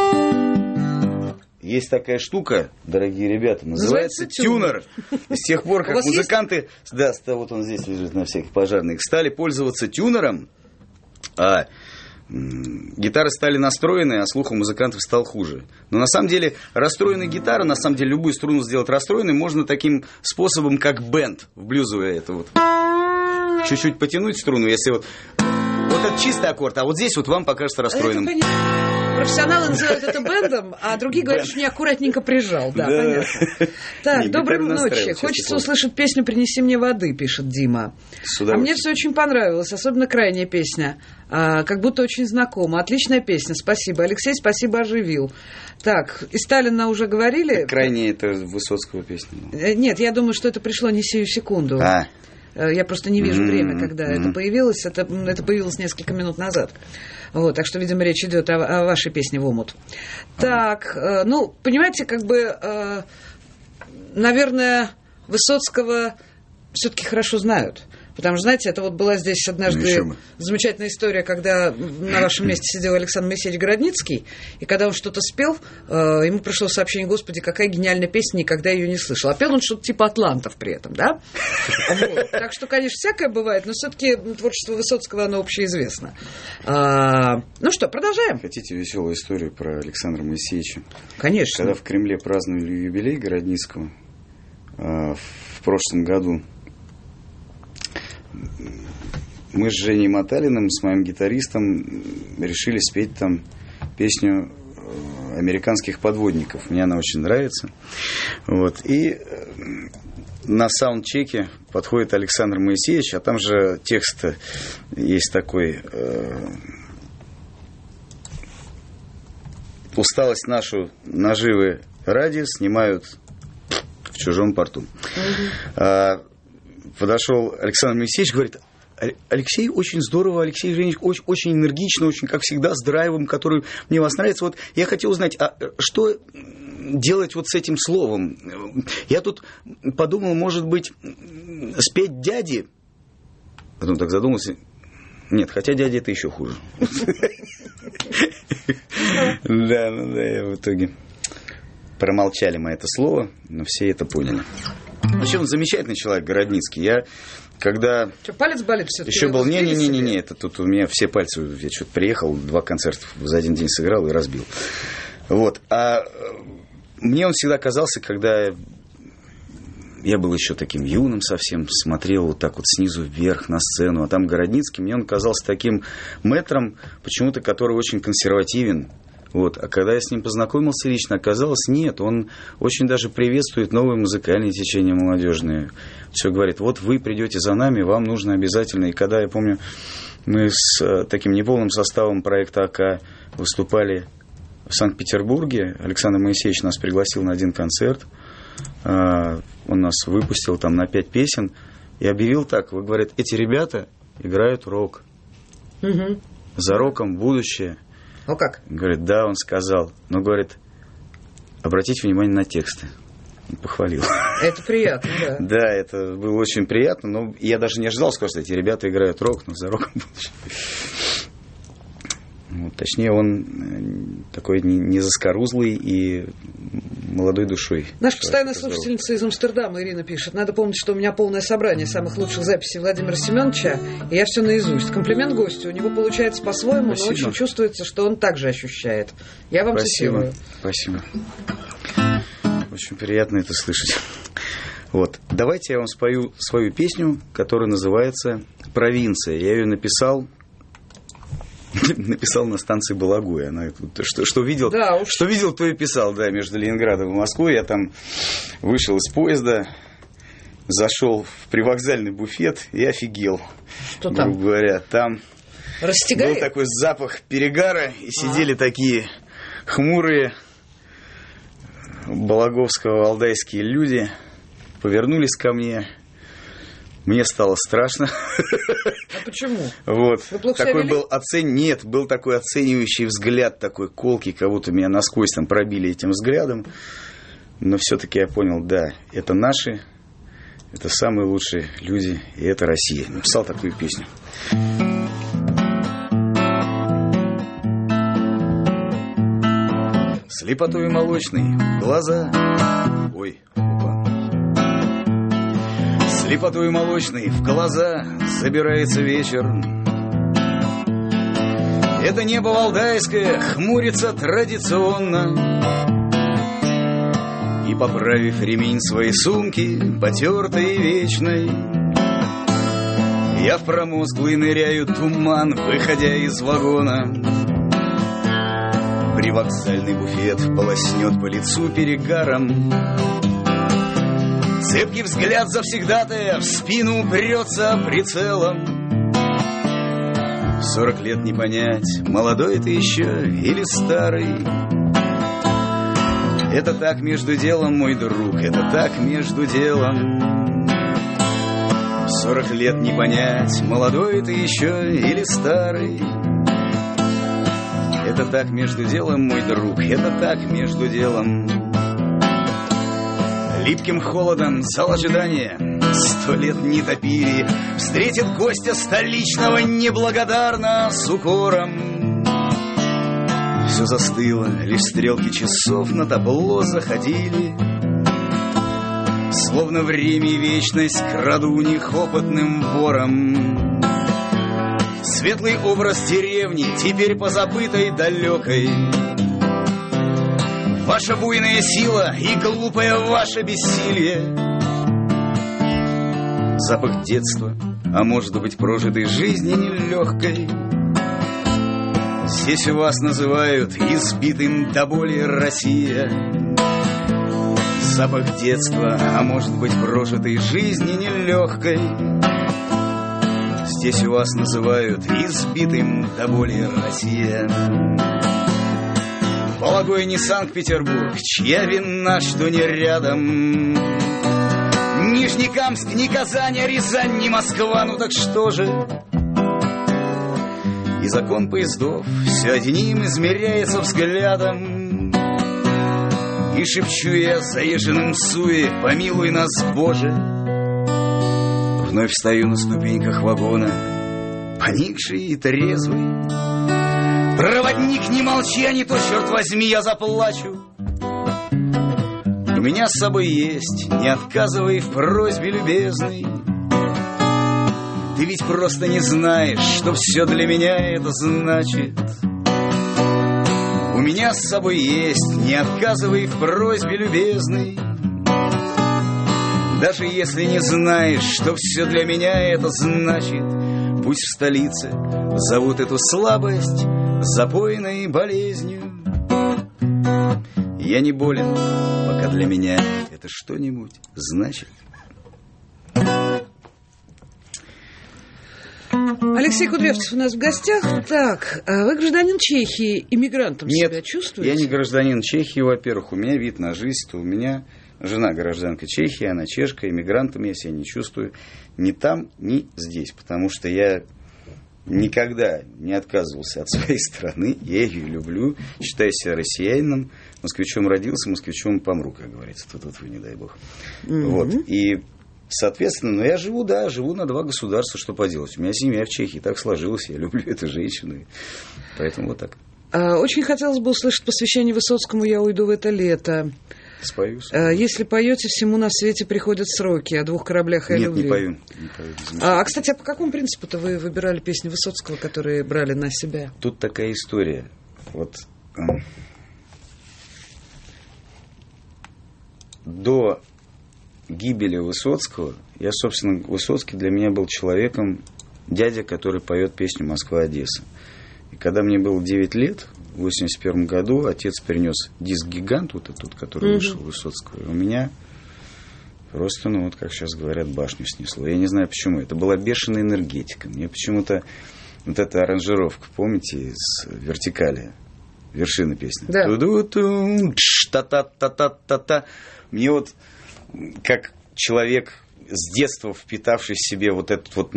Есть такая штука, дорогие ребята, называется тюнер. И с тех пор, как музыканты... Да, вот он здесь лежит на всяких пожарных. Стали пользоваться тюнером, а гитары стали настроены, а слух у музыкантов стал хуже. Но на самом деле расстроенная гитара, на самом деле любую струну сделать расстроенной можно таким способом, как бенд в блюзовое это вот. Чуть-чуть потянуть струну, если вот это чистый аккорд, а вот здесь вот вам покажется расстроенным.
Профессионалы называют это бендом, а другие говорят, что неаккуратненько прижал. Да, понятно. Так, доброй ночи. Хочется услышать песню «Принеси мне воды», пишет Дима. А мне все очень понравилось, особенно крайняя песня. Как будто очень знакома. Отличная песня, спасибо. Алексей, спасибо, оживил. Так, и Сталина уже говорили?
Крайняя это Высоцкого песня.
Нет, я думаю, что это пришло не сию секунду. Я просто не вижу время, когда это появилось. Это появилось несколько минут назад. Вот, так что, видимо, речь идет о вашей песне «В омут». Так, ну, понимаете, как бы, наверное, Высоцкого все-таки хорошо знают. Потому что, знаете, это вот была здесь однажды замечательная история, когда на вашем месте сидел Александр Моисеевич Городницкий, и когда он что-то спел, ему пришло сообщение: «Господи, какая гениальная песня, никогда ее не слышал». А пел он что-то типа «Атлантов» при этом, да? Вот. Так что, конечно, всякое бывает, но все-таки творчество Высоцкого, оно общеизвестно. Ну что, продолжаем?
Хотите веселую историю про Александра Моисеевича?
Конечно.
Когда в Кремле праздновали юбилей Городницкого в прошлом году, мы с Женей Маталиным, с моим гитаристом, решили спеть там песню американских подводников. Мне она очень нравится. Вот. И на саундчеке подходит Александр Моисеевич, а там же текст есть такой: усталость нашу наживы ради снимают в чужом порту. Подошел Александр Моисеевич, говорит: Алексей, очень здорово, Алексей Евгеньевич, очень энергично, очень, как всегда, с драйвом, который мне вас нравится. Вот я хотел узнать, а что делать вот с этим словом? Я тут подумал, может быть, спеть дяде? Потом так задумался. Нет, хотя дядя это еще хуже. Да, в итоге промолчали мы это слово, но все это поняли. Вообще он замечательный человек, Городницкий. Я когда...
Что, палец болит все-таки?
Еще был... Не, это тут у меня все пальцы... Я что-то приехал, 2 концерта за один день сыграл и разбил. Вот. А мне он всегда казался, когда я был еще таким юным совсем, смотрел вот так вот снизу вверх на сцену, а там Городницкий, мне он казался таким мэтром, почему-то, который очень консервативен. Вот. А когда я с ним познакомился лично, оказалось, нет, он очень даже приветствует новые музыкальные течения молодежные. Все говорит: вот вы придете за нами, вам нужно обязательно. И когда, я помню, мы с таким неполным составом проекта АК выступали в Санкт-Петербурге, Александр Моисеевич нас пригласил на один концерт, он нас выпустил там на 5 песен и объявил так: вы, говорит, эти ребята играют рок. За роком будущее.
Ну как?
Говорит, да, он сказал. Но, говорит, обратите внимание на тексты. Он похвалил.
Это приятно, да.
Да, это было очень приятно. Но я даже не ожидал, что эти ребята играют рок, но за роком будущее. Вот, точнее, он такой не заскорузлый и молодой душой.
Наша постоянная слушательница из Амстердама Ирина пишет: надо помнить, что у меня полное собрание самых лучших записей Владимира Семеновича, и я все наизусть. Комплимент гостю. У него получается по-своему, но очень чувствуется, что он также ощущает. Я вам цитирую.
Спасибо. Очень приятно это слышать. Вот. Давайте я вам спою свою песню, которая называется «Провинция». Я ее написал на станции Балагуя. Она, что видел, да, что видел, то и писал, да, между Ленинградом и Москвой. Я там вышел из поезда, зашел в привокзальный буфет и офигел.
Что там?
Грубо говоря, там
Растягает?
был такой запах перегара, и сидели такие хмурые балаговско-валдайские люди, повернулись ко мне. Мне стало страшно.
А почему?
Вот.
Вы плохо
такой
себя вели?
Нет, был такой оценивающий взгляд, такой колкий, как будто меня насквозь там пробили этим взглядом. Но все-таки я понял, да, это наши, это самые лучшие люди, и это Россия. Написал такую песню. Слепотой молочной глаза. Ой, слепотой молочной в глаза собирается вечер. Это небо валдайское хмурится традиционно. И, поправив ремень своей сумки, потертой и вечной, я в промозглый ныряю туман, выходя из вагона. Привокзальный буфет полоснет по лицу перегаром. Цепкий взгляд завсегдатая в спину упрется прицелом. 40 лет не понять, молодой ты еще или старый. Это так между делом, мой друг, это так между делом. 40 лет не понять, молодой ты еще или старый. Это так между делом, мой друг, это так между делом. Липким холодом зал ожидания 100 лет не топили. Встретит гостя столичного неблагодарно с укором. Все застыло, лишь стрелки часов на табло заходили. Словно время и вечность краду у них опытным вором. Светлый образ деревни теперь позабытой далекой. Ваша буйная сила и глупое ваше бессилие. Запах детства, а может быть прожитой жизни нелегкой. Здесь вас называют избитым до боли Россия. Запах детства, а может быть прожитой жизни нелегкой. Здесь вас называют избитым до боли Россия. Домогой не Санкт-Петербург, чья вина, что не рядом. Нижнекамск, не Казань, а Рязань, не Москва, ну так что же? И закон поездов все одним измеряется взглядом. И шепчу я заезженным суе: помилуй нас, Боже. Вновь стою на ступеньках вагона, поникший и трезвый. Проводник, не молчи, а не то, черт возьми, я заплачу. У меня с собой есть, не отказывай в просьбе любезной. Ты ведь просто не знаешь, что все для меня это значит. У меня с собой есть, не отказывай в просьбе любезной. Даже если не знаешь, что все для меня это значит, пусть в столице зовут эту слабость запойной болезнью. Я не болен, пока для меня это что-нибудь значит.
Алексей Кудрявцев у нас в гостях. Так, вы гражданин Чехии, иммигрантом себя чувствуете?
Я не гражданин Чехии, во-первых. У меня вид на жизнь, то у меня жена гражданка Чехии, она чешка, иммигрантом я себя не чувствую ни там, ни здесь, потому что я никогда не отказывался от своей страны, я ее люблю, считаю себя россиянином, москвичом родился, москвичом помру, как говорится, тут вы, не дай бог. Вот, и, соответственно, но я живу на два государства, что поделать. У меня семья в Чехии, так сложилось, я люблю эту женщину, поэтому вот так.
Очень хотелось бы услышать посвящение Высоцкому «Я уйду в это лето».
Спою.
Если поете, всему на свете приходят сроки, о двух кораблях и любви.
Нет, не пою.
Кстати, по какому принципу-то вы выбирали песни Высоцкого, которые брали на себя?
Тут такая история. Вот до гибели Высоцкого, Высоцкий для меня был человеком, дядя, который поет песню «Москва-Одесса». И когда мне было 9 лет, в 1981 году, отец принес диск «Гигант», вот этот, который вышел у Высоцкого, и у меня просто, вот как сейчас говорят, башню снесло. Я не знаю почему. Это была бешеная энергетика. Мне почему-то вот эта аранжировка, помните, из «Вертикали», вершина песни.
Да.
Ту-ду-ту, та-та-та-та-та-та. Мне вот, как человек с детства впитавший в себе вот этот вот,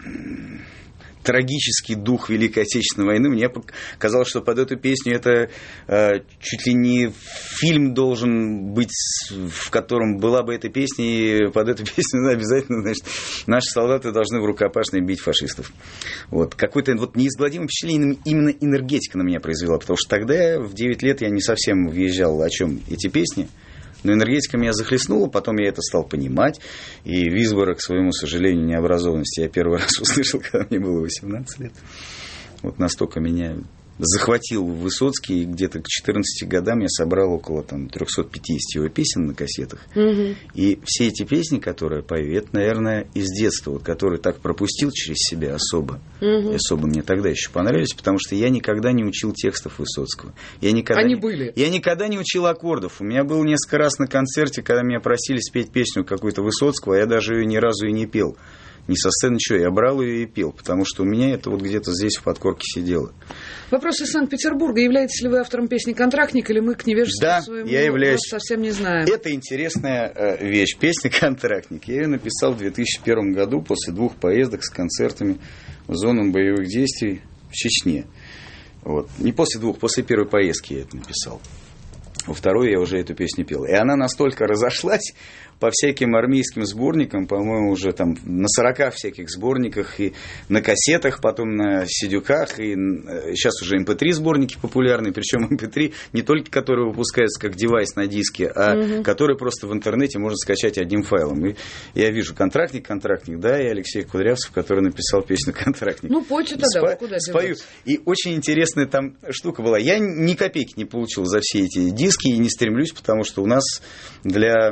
трагический дух Великой Отечественной войны, мне казалось, что под эту песню это чуть ли не фильм должен быть, в котором была бы эта песня, и под эту песню обязательно, значит, наши солдаты должны в рукопашной бить фашистов. Вот. Какое-то неизгладимое впечатление именно энергетика на меня произвела, потому что тогда, в 9 лет, я не совсем въезжал, о чем эти песни. Но энергетика меня захлестнула, потом я это стал понимать. И Висбора, к своему сожалению, необразованности я первый раз услышал, когда мне было 18 лет. Вот настолько меня захватил Высоцкий, и где-то к 14 годам я собрал около 350 его песен на кассетах. И все эти песни, которые пою, это, наверное, из детства, вот, которые так пропустил через себя особо. И особо мне тогда еще понравились, потому что я никогда не учил текстов Высоцкого.
Они были?
Я никогда не учил аккордов. У меня было несколько раз на концерте, когда меня просили спеть песню какую-то Высоцкого, а я даже ее ни разу и не пел. Не со сцены, ничего, я брал ее и пел, потому что у меня это вот где-то здесь в подкорке сидело.
Вопрос из Санкт-Петербурга. Являетесь ли вы автором песни «Контрактник», или мы к невежеству своему
я являюсь.
Совсем не знаем?
Это интересная вещь. Песня «Контрактник». Я ее написал в 2001 году после 2 поездок с концертами в зону боевых действий в Чечне. Вот. Не после 2, после первой поездки я это написал. Во второй я уже эту песню пел. И она настолько разошлась по всяким армейским сборникам, по-моему, уже там на 40 всяких сборниках, и на кассетах, потом на сидюках, и сейчас уже MP3 сборники популярные, причем MP3 не только которые выпускаются как девайс на диске, а которые просто в интернете можно скачать одним файлом. И я вижу «Контрактник», да, и Алексей Кудрявцев, который написал песню «Контрактник».
Ну, пойте тогда, куда
спою. И очень интересная там штука была. Я ни копейки не получил за все эти диски и не стремлюсь, потому что у нас для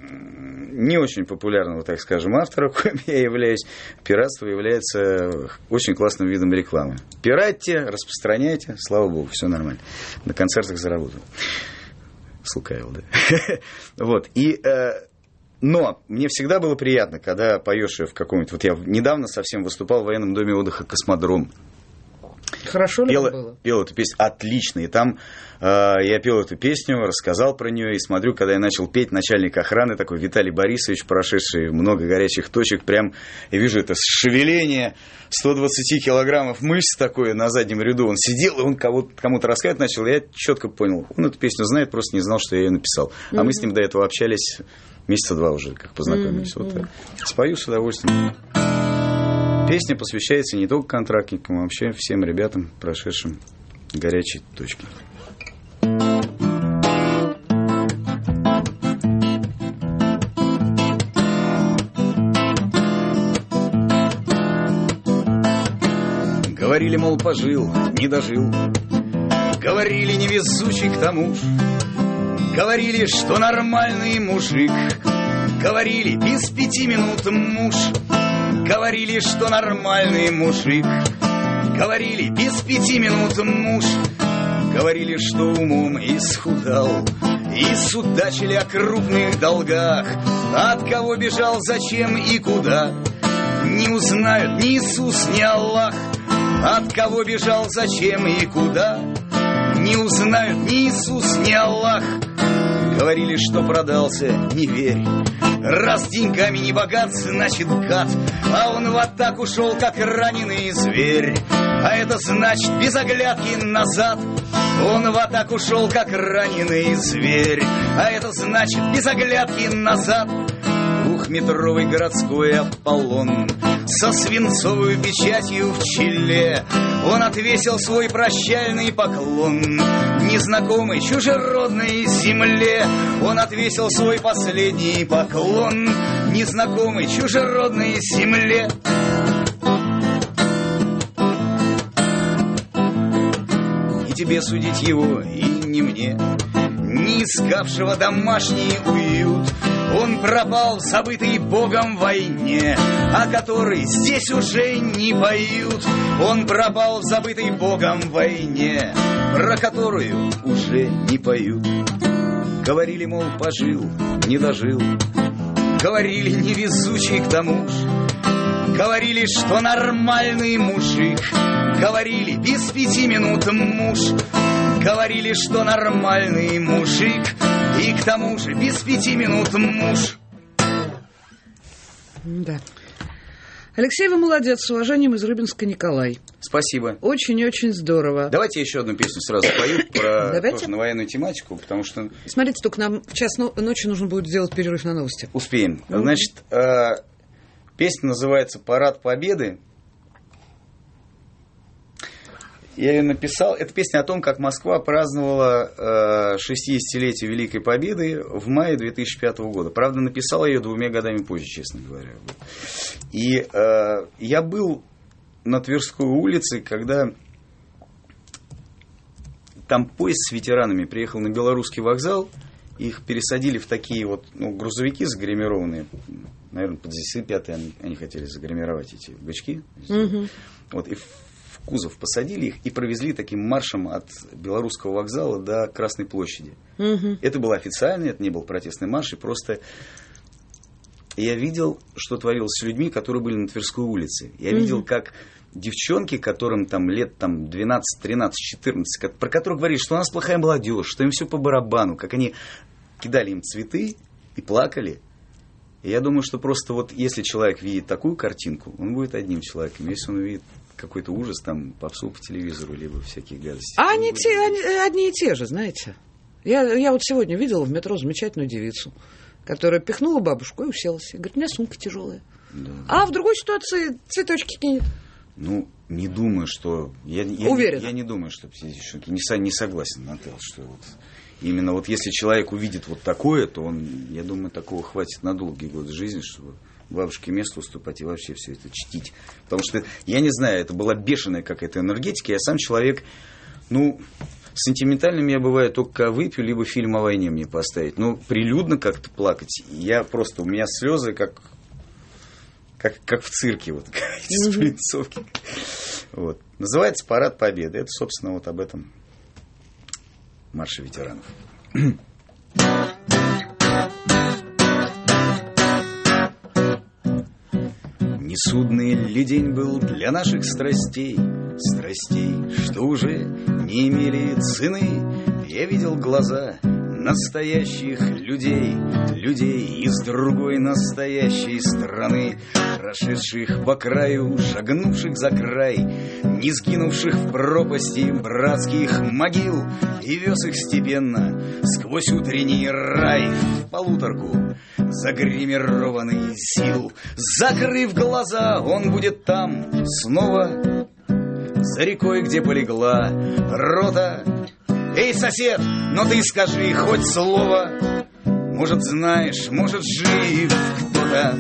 не очень популярного, так скажем, автора, коим я являюсь, пиратство является очень классным видом рекламы. Пиратьте, распространяйте, слава богу, все нормально. На концертах заработаю. Слукавил, да. Вот. Но мне всегда было приятно, когда поешь в каком-нибудь... Вот я недавно совсем выступал в военном доме отдыха «Космодром».
Хорошо ли было?
Пел эту песню отлично. И там я пел эту песню, рассказал про нее. И смотрю, когда я начал петь, начальник охраны такой Виталий Борисович, прошедший много горячих точек, прям я вижу это шевеление 120 килограммов мышц такое на заднем ряду. Он сидел, и он кому-то рассказывать начал. Я четко понял, он эту песню знает, просто не знал, что я ее написал. А мы с ним до этого общались месяца 2 уже, как познакомились. Вот так. Спою с удовольствием. Песня посвящается не только контрактникам, а вообще всем ребятам, прошедшим горячие точки. Говорили, мол, пожил, не дожил. Говорили, невезучий к тому ж. Говорили, что нормальный мужик. Говорили, без 5 минут муж. Говорили, что нормальный мужик. Говорили, без 5 минут муж. Говорили, что умом исхудал. И судачили о крупных долгах. От кого бежал, зачем и куда. Не узнают ни Иисус, ни Аллах. От кого бежал, зачем и куда. Не узнают ни Иисус, ни Аллах. Говорили, что продался, не верь. Раз деньгами не богат, значит гад. А он в атаку шел, как раненый зверь. А это значит без оглядки назад. Он в атаку шел, как раненый зверь. А это значит без оглядки назад. 2-метровый городской Аполлон со свинцовой печатью в челе. Он отвесил свой прощальный поклон незнакомой чужеродной земле. Он отвесил свой последний поклон незнакомой чужеродной земле. И тебе судить его, и не мне, не искавшего домашний уют. Он пропал в забытой Богом войне, о которой здесь уже не поют. Он пропал в забытой Богом войне, про которую уже не поют. Говорили, мол, пожил, не дожил. Говорили, невезучий к тому ж. Говорили, что нормальный мужик. Говорили, без 5 минут муж. Говорили, что нормальный мужик. И к тому же без 5 минут муж.
Да. Алексей, вы молодец. С уважением из Рыбинска Николай.
Спасибо.
Очень-очень здорово.
Давайте еще одну песню сразу пою про тоже на военную тематику, потому что...
Смотрите, только нам в час ночи нужно будет сделать перерыв на новости.
Успеем. Значит, песня называется «Парад Победы». Я ее написал. Это песня о том, как Москва праздновала 60-летие Великой Победы в мае 2005 года. Правда, написал я ее 2 годами позже, честно говоря. И я был на Тверской улице, когда там поезд с ветеранами приехал на Белорусский вокзал. Их пересадили в такие вот грузовики загримированные. Наверное, под ЗС-5 они хотели загримировать эти бычки.
Угу.
Вот, и в кузов посадили их и провезли таким маршем от Белорусского вокзала до Красной площади. Угу. Это было официально, это не был протестный марш. И просто я видел, что творилось с людьми, которые были на Тверской улице. Я видел, как девчонки, которым там лет 12, 13, 14, про которых говорили, что у нас плохая молодежь, что им все по барабану, как они кидали им цветы и плакали. И я думаю, что просто вот если человек видит такую картинку, он будет одним человеком. Если он увидит какой-то ужас, там, попсу по телевизору, либо всякие гадости.
А они одни и те же, знаете. Я вот сегодня видела в метро замечательную девицу, которая пихнула бабушку и уселась. И говорит, у меня сумка тяжелая.
Да.
А в другой ситуации цветочки кинет.
Ну, не думаю, что...
Уверена.
Я не думаю, что все девчонки... Не согласен, Наталья, что вот... Именно вот если человек увидит вот такое, то он, я думаю, такого хватит на долгие годы жизни, чтобы бабушке место уступать и вообще все это чтить. Потому что, я не знаю, это была бешеная какая-то энергетика. Я сам человек, сентиментальным я бываю только когда выпью, либо фильм о войне мне поставить. Но прилюдно как-то плакать, у меня слезы как в цирке, вот, из принцовки. Вот. Называется «Парад Победы». Это, собственно, вот об этом марше ветеранов. Не судный ли день был для наших страстей, страстей, что уже не имели цены. Я видел глаза настоящих людей, людей из другой настоящей страны, прошедших по краю, шагнувших за край, не сгинувших в пропасти братских могил, и вез их степенно сквозь утренний рай в полуторку загримированный сил. Закрыв глаза, он будет там снова, за рекой, где полегла рота. Эй, сосед, но ты скажи хоть слово, может, знаешь, может, жив кто-то.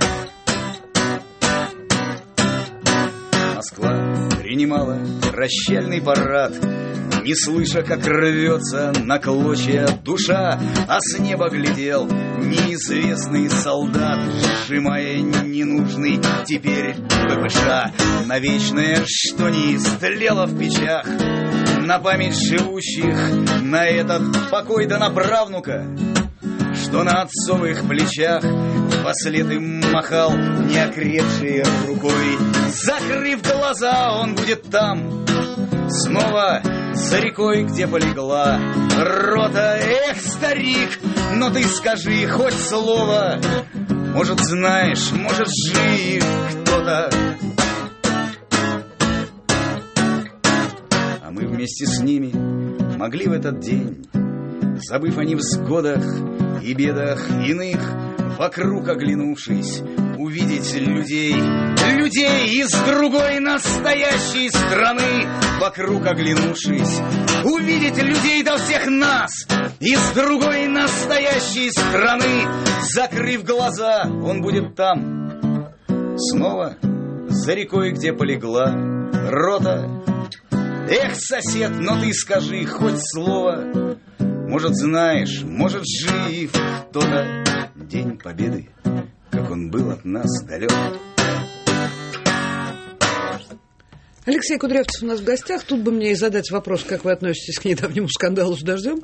Москва принимала прощальный парад, не слыша, как рвется на клочья душа, а с неба глядел неизвестный солдат, сжимая ненужный теперь ППШ на вечное, что не истлело в печах, на память живущих, на этот покой, да на правнука, что на отцовых плечах вслед им махал неокрепшей рукой. Закрыв глаза, он будет там снова, за рекой, где полегла рота. Эх, старик, но ты скажи хоть слово, может, знаешь, может, жив кто-то. А мы вместе с ними могли в этот день, забыв о невзгодах и бедах иных, вокруг оглянувшись, увидеть людей, людей из другой настоящей страны. Вокруг оглянувшись, увидеть людей до всех нас из другой настоящей страны. Закрыв глаза, он будет там снова, за рекой, где полегла рота. Эх, сосед, но ты скажи хоть слово, может, знаешь, может, жив кто-то. День Победы, как он был от нас далек.
Алексей Кудрявцев у нас в гостях. Тут бы мне и задать вопрос, как вы относитесь к недавнему скандалу с «Дождем»?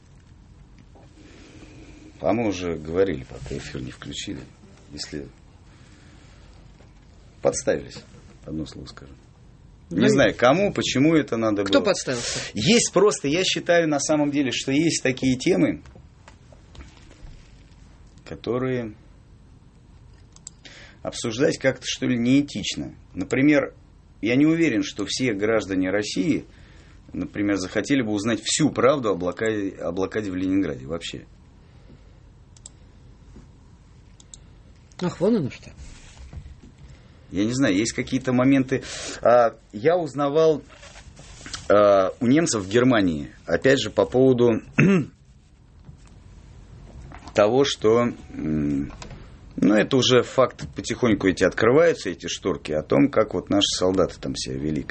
А мы уже говорили, пока эфир не включили. Если подставились, одно слово скажем. Не знаю, кому, почему это надо было.
Кто подставился?
Есть просто, я считаю на самом деле, что есть такие темы, которые обсуждать как-то, что ли, неэтично. Например, я не уверен, что все граждане России, например, захотели бы узнать всю правду о блокаде в Ленинграде вообще.
Ах, вон оно что.
Я не знаю, есть какие-то моменты. Я узнавал у немцев в Германии, опять же, по поводу того, что, ну, это уже факт, потихоньку эти открываются, эти шторки, о том, как вот наши солдаты там себя вели,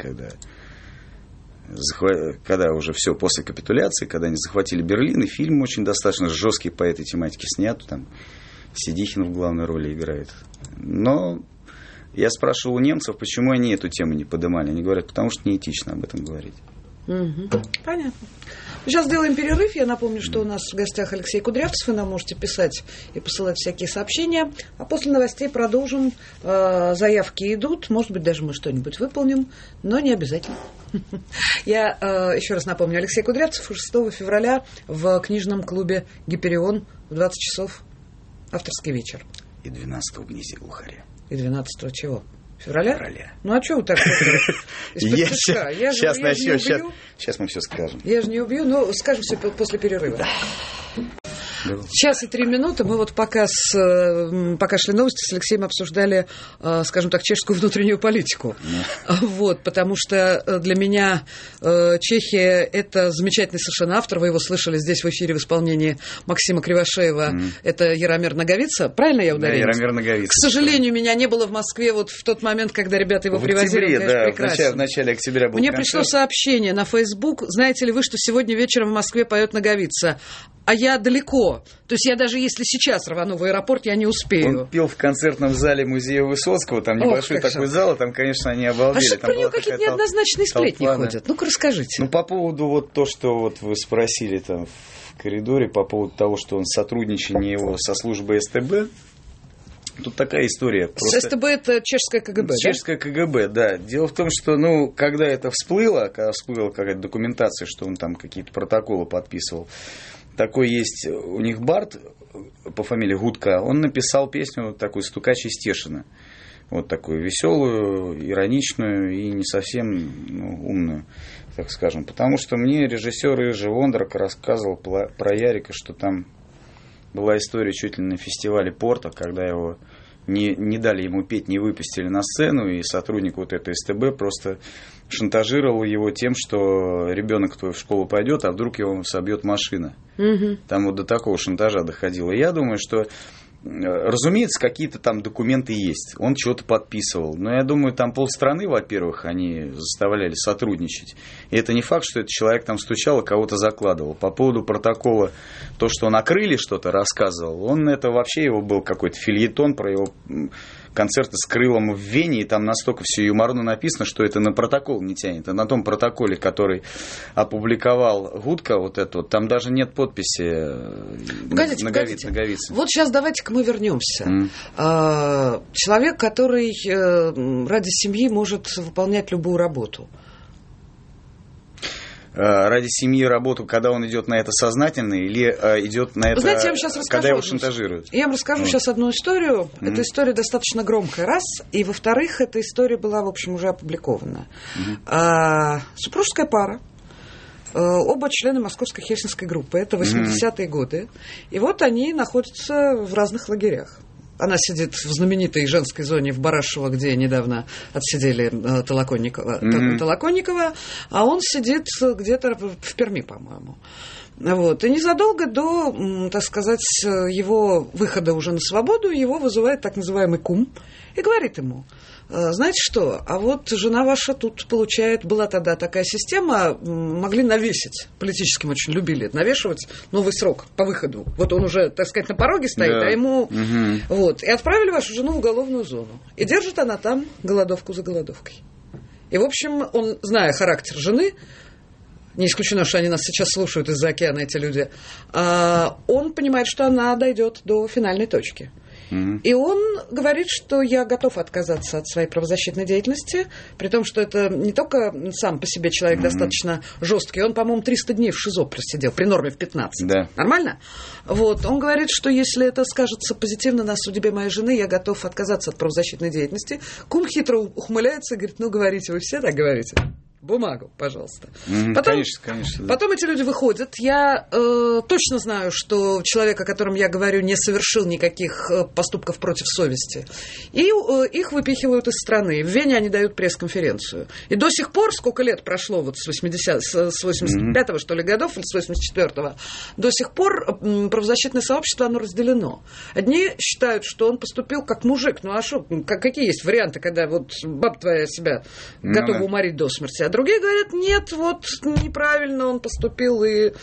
когда уже все, после капитуляции, когда они захватили Берлин, и фильм очень достаточно жесткий по этой тематике снят, там Сидихин в главной роли играет. Но я спрашивал у немцев, почему они эту тему не поднимали. Они говорят, потому что неэтично об этом говорить.
Угу. Понятно. Сейчас сделаем перерыв. Я напомню, что у нас в гостях Алексей Кудрявцев. Вы нам можете писать и посылать всякие сообщения. А после новостей продолжим. Заявки идут. Может быть, даже мы что-нибудь выполним, но не обязательно. Я еще раз напомню. Алексей Кудрявцев 6 февраля в книжном клубе «Гиперион» в 20 часов авторский вечер.
И 12-го в гнезде глухаря.
И 12-го чего? Февраля?
Февраля.
Ну, а что вы так?
Сейчас начнем. Сейчас мы все скажем.
Я же не убью, но скажем все после перерыва. Час и 3 минуты. Мы вот пока шли новости, с Алексеем обсуждали, скажем так, чешскую внутреннюю политику. Вот, потому что для меня Чехия – это замечательный совершенно автор. Вы его слышали здесь в эфире в исполнении Максима Кривошеева. Это Яромир Наговица. Правильно я ударила?
Да, Яромир Наговица.
К сожалению, меня не было в Москве вот в тот момент, когда ребята его привозили.
В октябре, да, в начале октября был
Мне
концерт.
пришло сообщение на Facebook. Знаете ли вы, что сегодня вечером в Москве поет Наговица? А я далеко. То есть я даже если сейчас рвану в аэропорт, я не успею.
Он пел в концертном зале музея Высоцкого. Там небольшой такой зал, там, конечно, они обалдели.
А что про него какие-то неоднозначные сплетни ходят? Ну-ка, расскажите.
Ну, по поводу вот то, что вот вы спросили там в коридоре, по поводу того, что он сотрудничание его со службой СТБ, Тут такая история.
Просто... СТБ – это чешское КГБ,
Чешское КГБ, да. Дело в том, что, когда это всплыло, когда всплыла какая-то документация, что он там какие-то протоколы подписывал, такой есть у них бард по фамилии Гудка, он написал песню такую «Стукач из Тешина». Вот такую веселую, ироничную и не совсем умную, так скажем. Потому что мне режиссер Иржи Вондрак рассказывал про Ярика, что там была история чуть ли на фестивале Порто, когда его не дали ему петь, не выпустили на сцену, и сотрудник вот этой СТБ просто шантажировал его тем, что ребенок твой в школу пойдет, а вдруг его собьет машина. Угу. Там вот до такого шантажа доходило. И я думаю, что, разумеется, какие-то там документы есть. Он что-то подписывал. Но я думаю, там полстраны, во-первых, они заставляли сотрудничать. И это не факт, что этот человек там стучал и кого-то закладывал. По поводу протокола, то, что он о Крыле что-то рассказывал, он это вообще его был какой-то фельетон про его концерты с Крылом в Вене, и там настолько все юморно написано, что это на протокол не тянет. А на том протоколе, который опубликовал Гудка, вот это вот, там даже нет подписи Наговицына.
Вот сейчас давайте-ка мы вернемся. Человек, который ради семьи может выполнять любую работу.
Ради семьи работу, когда он идет на это сознательно, или идет на это,
знаете, я вам сейчас расскажу,
когда его шантажируют?
Я вам расскажу сейчас одну историю. Эта история достаточно громкая, раз. И, во-вторых, эта история была, в общем, уже опубликована. Супружеская пара. Оба члены Московской Хельсинской группы. Это 80-е годы. И вот они находятся в разных лагерях. Она сидит в знаменитой женской зоне в Барашево, где недавно отсидели Толоконникова, а он сидит где-то в Перми, по-моему. Вот. И незадолго до, так сказать, его выхода уже на свободу его вызывает так называемый кум и говорит ему: знаете что, а вот жена ваша тут получает, была тогда такая система, могли навесить, политическим очень любили навешивать новый срок по выходу. Вот он уже, так сказать, на пороге стоит, да. А ему... Вот. И отправили вашу жену в уголовную зону. И держит она там голодовку за голодовкой. И, в общем, он, зная характер жены, не исключено, что они нас сейчас слушают из-за океана, эти люди, он понимает, что она дойдет до финальной точки. И он говорит, что я готов отказаться от своей правозащитной деятельности, при том, что это не только сам по себе человек достаточно жесткий, он, по-моему, 300 дней в ШИЗО просидел, при норме в 15. Да. Нормально? Вот. Он говорит, что если это скажется позитивно на судьбе моей жены, я готов отказаться от правозащитной деятельности. Кум хитро ухмыляется и говорит: ну, говорите, вы все так говорите? Бумагу, пожалуйста. Потом, конечно. Да. Потом эти люди выходят. Я точно знаю, что человек, о котором я говорю, не совершил никаких поступков против совести. И их выпихивают из страны. В Вене они дают пресс-конференцию. И до сих пор, сколько лет прошло, вот с 85-го, что ли, годов, или с 84-го, до сих пор правозащитное сообщество, оно разделено. Одни считают, что он поступил как мужик. Ну, а что, какие есть варианты, когда вот баба твоя себя готова уморить до смерти? А другие говорят: нет, вот неправильно он поступил. И...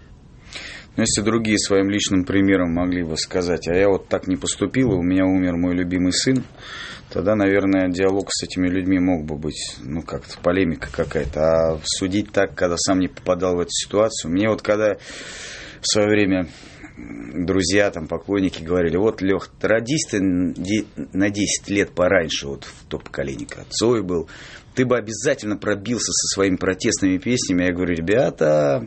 Если другие своим личным примером могли бы сказать: а я вот так не поступил, и у меня умер мой любимый сын, тогда, наверное, диалог с этими людьми мог бы быть, как-то полемика какая-то. А судить так, когда сам не попадал в эту ситуацию. Мне вот когда в свое время друзья, там, поклонники говорили: вот, Лех, родись ты на 10 лет пораньше, вот в то поколение, когда Цой был, ты бы обязательно пробился со своими протестными песнями. Я говорю: ребята,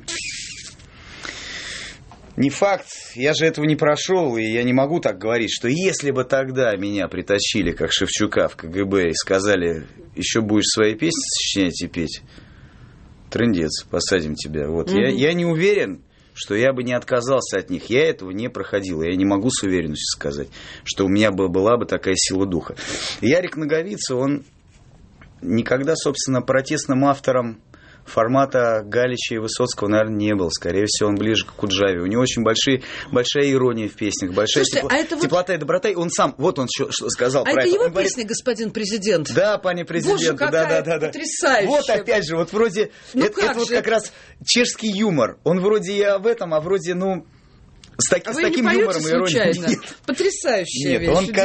не факт, я же этого не прошел, и я не могу так говорить, что если бы тогда меня притащили, как Шевчука, в КГБ, и сказали: еще будешь свои песни сочинять и петь, трындец, посадим тебя. Вот. Я не уверен, что я бы не отказался от них. Я этого не проходил. Я не могу с уверенностью сказать, что у меня была бы такая сила духа. Ярик Наговица, он никогда, собственно, протестным автором формата Галича и Высоцкого, наверное, не был. Скорее всего, он ближе к Куджаве. У него очень большая ирония в песнях, большая теплота и доброта. И он сам, вот он что сказал про это.
А это его песня, господин президент?
Да, пане президент.
Боже, какая потрясающая.
Вот опять же, вот вроде, это вот как раз чешский юмор. Он вроде и об этом, а вроде, с таким юмором и иронией.
Потрясающая вещь,
он,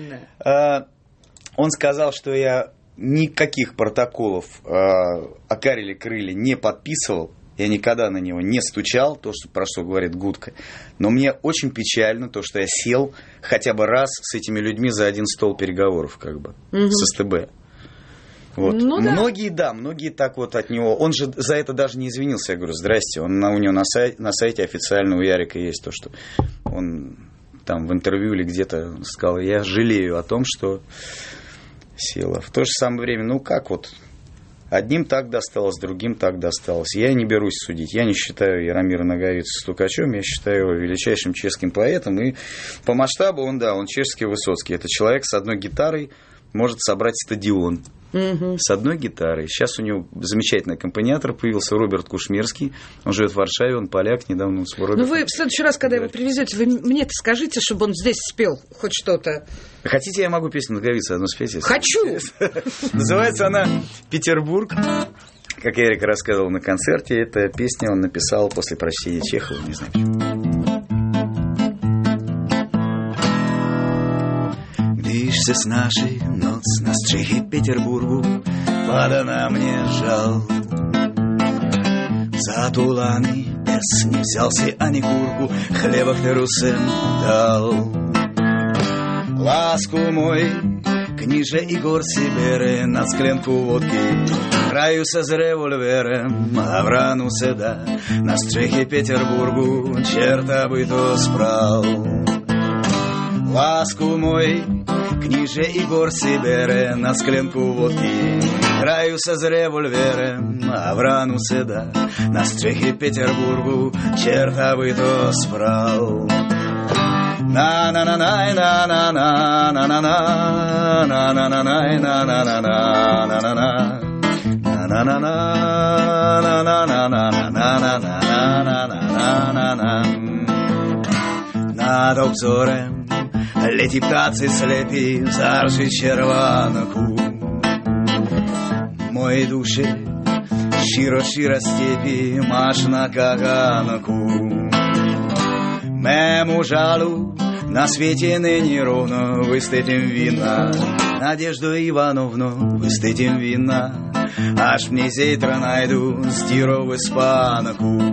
он сказал, что я никаких протоколов о Кареле Крыле не подписывал. Я никогда на него не стучал, про что говорит Гудка. Но мне очень печально то, что я сел хотя бы раз с этими людьми за один стол переговоров, с СТБ. Вот. Многие так вот от него. Он же за это даже не извинился. Я говорю, здрасте. У него на сайте официально у Ярика есть то, что он там в интервью или где-то сказал, я жалею о том, что села. В то же самое время, одним так досталось, другим так досталось. Я не берусь судить. Я не считаю Яромира Наговицу стукачом, я считаю его величайшим чешским поэтом. И по масштабу он чешский Высоцкий. Это человек с одной гитарой может собрать стадион. С одной гитарой. Сейчас у него замечательный аккомпаниатор появился, Роберт Кушмерский. Он живет в Варшаве, он поляк, недавно с Робертом.
Вы в следующий раз, когда его привезете, вы мне-то скажите, чтобы он здесь спел хоть что-то.
Хотите, я могу песню Наговицы одну спеть?
Хочу!
Называется она «Петербург». Как Ярик рассказывал на концерте, эта песня он написал после прочтения Чехова, не знаю почему. Gdyż ze naszej noc na strzechy Peterburgu pada na mnie żal. Затуланный пес не взялся, а не курку хлеба хлерусем дал. Ласку мой, книже Игорь Сибере, на скленку водки граюся з револьвером, а в рану седа на стрехе Петербургу черта бы то спрал. Ласку мой, книже Игорь Сибере, на скленку водки граюся з револьвером, а в рану седа на стрехе Петербургу черта бы то спрал. На-на-на-най, на-на-на, на-на-на, на-на-на-най, на-на-на, на-на-на, на-на-на-на-на-на-на-на-на-на-на-на-на. Над обзорем леті птаці слепі в заржі черванку. Мої душі щиро-щиро степі маш на каганку. Мему жалу на свете ныне ровно выстытим вина. Надежду Ивановну выстытим вина. Аж мне завтра найду стиров испанку.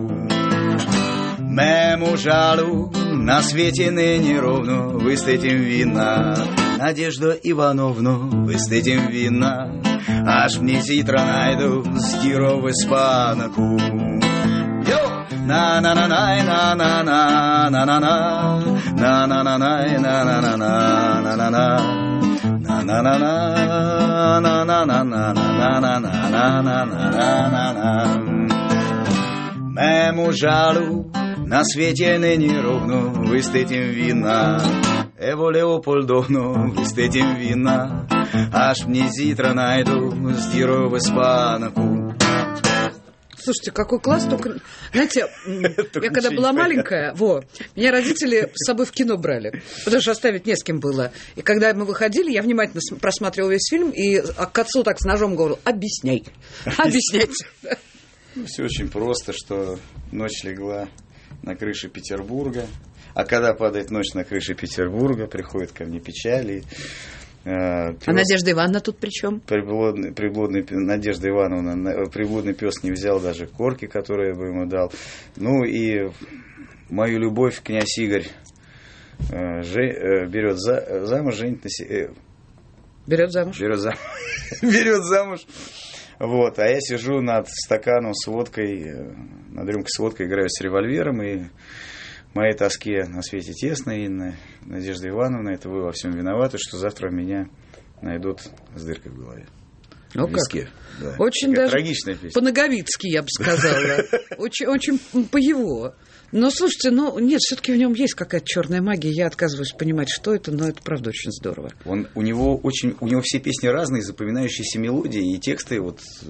Мему жалу на свете ныне ровно выстытим вина. Надежду Ивановну выстытим вина. Аж мне завтра найду стиров испанку. На-на-на-най, на-на-на, на-на-на, на-на-на-най, на-на-на-на, на-на-на, на-на-на-на-на-на-на-на-на-на-на. Мему жалу на свете ныне ровно выстытим вина. Эво Леопольдовну выстытим вина. Аж мне завтра найду стиров испанку.
Слушайте, какой класс, только, знаете, я когда была маленькая, меня родители с собой в кино брали, потому что оставить не с кем было. И когда мы выходили, я внимательно просматривала весь фильм, и к отцу так с ножом говорил, объясняй.
Все очень просто, что ночь легла на крыше Петербурга, а когда падает ночь на крыше Петербурга, приходит ко мне печаль.
А Надежда Ивановна тут при чем?
Надежда Ивановна, приблудный пес не взял даже корки, которые я бы ему дал. Ну и мою любовь князь Игорь берет замуж, женит на себе.
Берет замуж.
Берет замуж. Вот, а я сижу над стаканом с водкой, над рюмкой с водкой, играю с револьвером, и моей тоске на свете тесно, и Надежда Ивановна, это вы во всем виноваты, что завтра меня найдут с дыркой в голове.
Ну
в виске.
Как?
Да.
Очень даже
трагичная песня.
По-наговицки, я бы сказала. Очень по-его. Но, слушайте, нет, все-таки в нем есть какая-то черная магия. Я отказываюсь понимать, что это, но это, правда, очень здорово.
У него все песни разные, запоминающиеся мелодии и тексты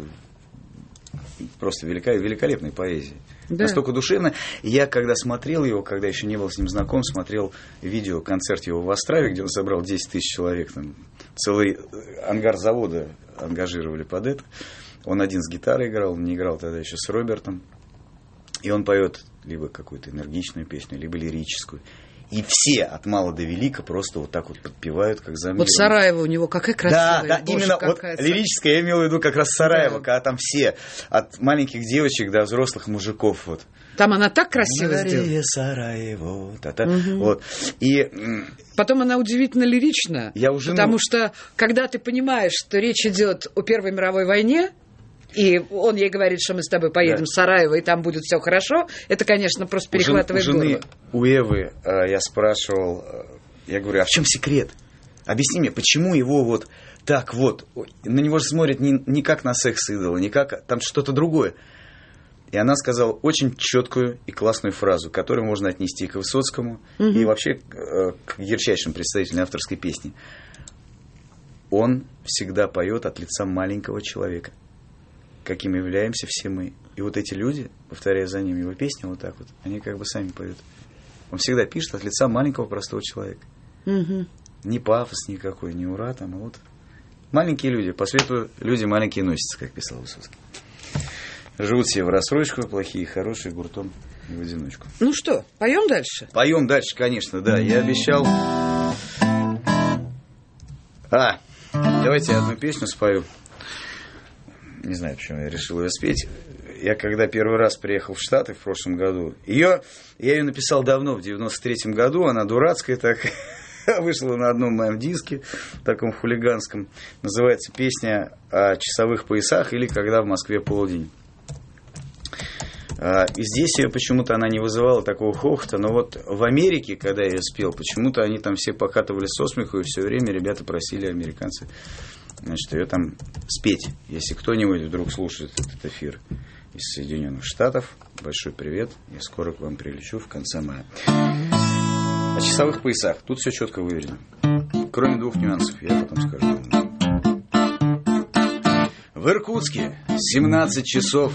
просто великолепной поэзии. Да. Настолько душевно. Я, когда смотрел его, когда еще не был с ним знаком, смотрел видео-концерт его в Острове, где он собрал 10 тысяч человек. Там целый ангар завода ангажировали под это. Он один с гитарой играл, он не играл тогда еще с Робертом. И он поет либо какую-то энергичную песню, либо лирическую. И все от мала до велика просто вот так вот подпевают, как Замбира.
Вот Сараево у него какая красивая.
Да,
Боже,
именно вот лирическая, я имел в виду как раз Сараево, да. Когда там все, от маленьких девочек до взрослых мужиков. Вот.
Там она так красиво сделала.
Сараево. Вот. И
потом она удивительно лирична, потому что, когда ты понимаешь, что речь идет о Первой мировой войне, и он ей говорит, что мы с тобой поедем в Сараево, и там будет все хорошо, это, конечно, просто перехватывает горло.
У жены, у Эвы я спрашивал, я говорю, а в чем секрет? Объясни мне, почему его вот так вот, на него же смотрят не как на секс-идола, не как там что-то другое. И она сказала очень четкую и классную фразу, которую можно отнести к Высоцкому и вообще к ярчайшим представителям авторской песни. Он всегда поет от лица маленького человека, каким являемся все мы. И вот эти люди, повторяя за ним его песни вот так вот, они как бы сами поют. Он всегда пишет от лица маленького простого человека. Не пафос никакой, не ура там, а вот маленькие люди. По свету люди маленькие носятся, как писал Высоцкий. Живут все в рассрочку, плохие, хорошие, гуртом и в одиночку.
Ну что, поем дальше?
Поем дальше, конечно, да. Я обещал... давайте я одну песню спою. Не знаю, почему я решил ее спеть. Я когда первый раз приехал в Штаты в прошлом году, я ее написал давно, в 93-м году, она дурацкая так, вышла на одном моем диске, таком хулиганском. Называется песня о часовых поясах или «Когда в Москве полдень». И здесь ее почему-то она не вызывала такого хохота, но вот в Америке, когда я ее спел, почему-то они там все покатывались со смеху, и все время ребята просили, американцы, значит, ее там спеть. Если кто-нибудь вдруг слушает этот эфир из Соединенных Штатов, большой привет, я скоро к вам прилечу в конце мая. О часовых поясах. Тут все четко выверено. Кроме двух нюансов, я потом скажу. В Иркутске 17 часов,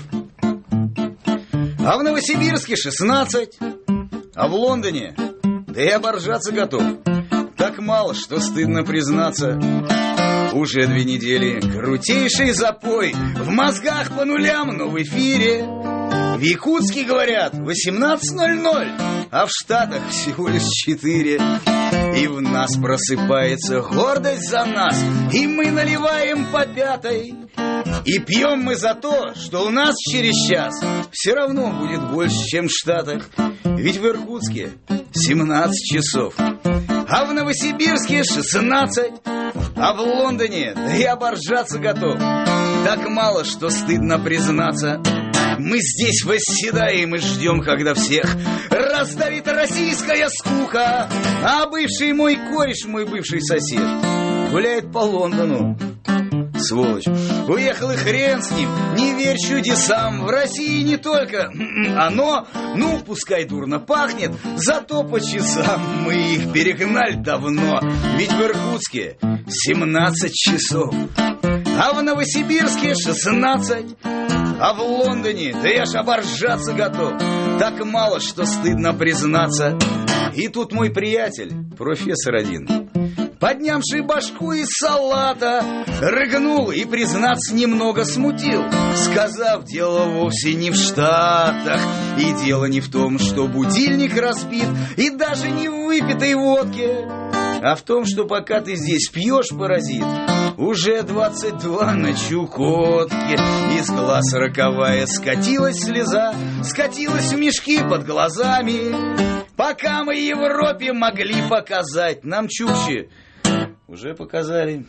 а в Новосибирске 16, а в Лондоне, да я оборжаться готов. Так мало, что стыдно признаться. Уже 2 недели крутейший запой, в мозгах по нулям, но в эфире. В Якутске говорят 18:00, а в Штатах всего лишь 4. И в нас просыпается гордость за нас, и мы наливаем по 5. И пьем мы за то, что у нас через час все равно будет больше, чем в Штатах. Ведь в Иркутске 17 часов, а в Новосибирске 16, а в Лондоне, да я оборжаться готов. Так мало, что стыдно признаться. Мы здесь восседаем и ждем, когда всех раздавит российская скука. А бывший мой кореш, мой бывший сосед, гуляет по Лондону, сволочь. Уехал и хрен с ним, не верь чудесам. В России не только оно, ну, пускай дурно пахнет, зато по часам мы их перегнали давно. Ведь в Иркутске 17 часов, а в Новосибирске 16, а в Лондоне, да я ж оборжаться готов. Так мало, что стыдно признаться. И тут мой приятель, профессор один, поднявший башку из салата, рыгнул и, признаться, немного смутил, сказав, дело вовсе не в Штатах, и дело не в том, что будильник разбит, и даже не в выпитой водке, а в том, что пока ты здесь пьешь, паразит, уже 22 на Чукотке. Из глаз роковая скатилась слеза, скатилась в мешки под глазами. Пока мы Европе могли показать, нам чукчи уже показали.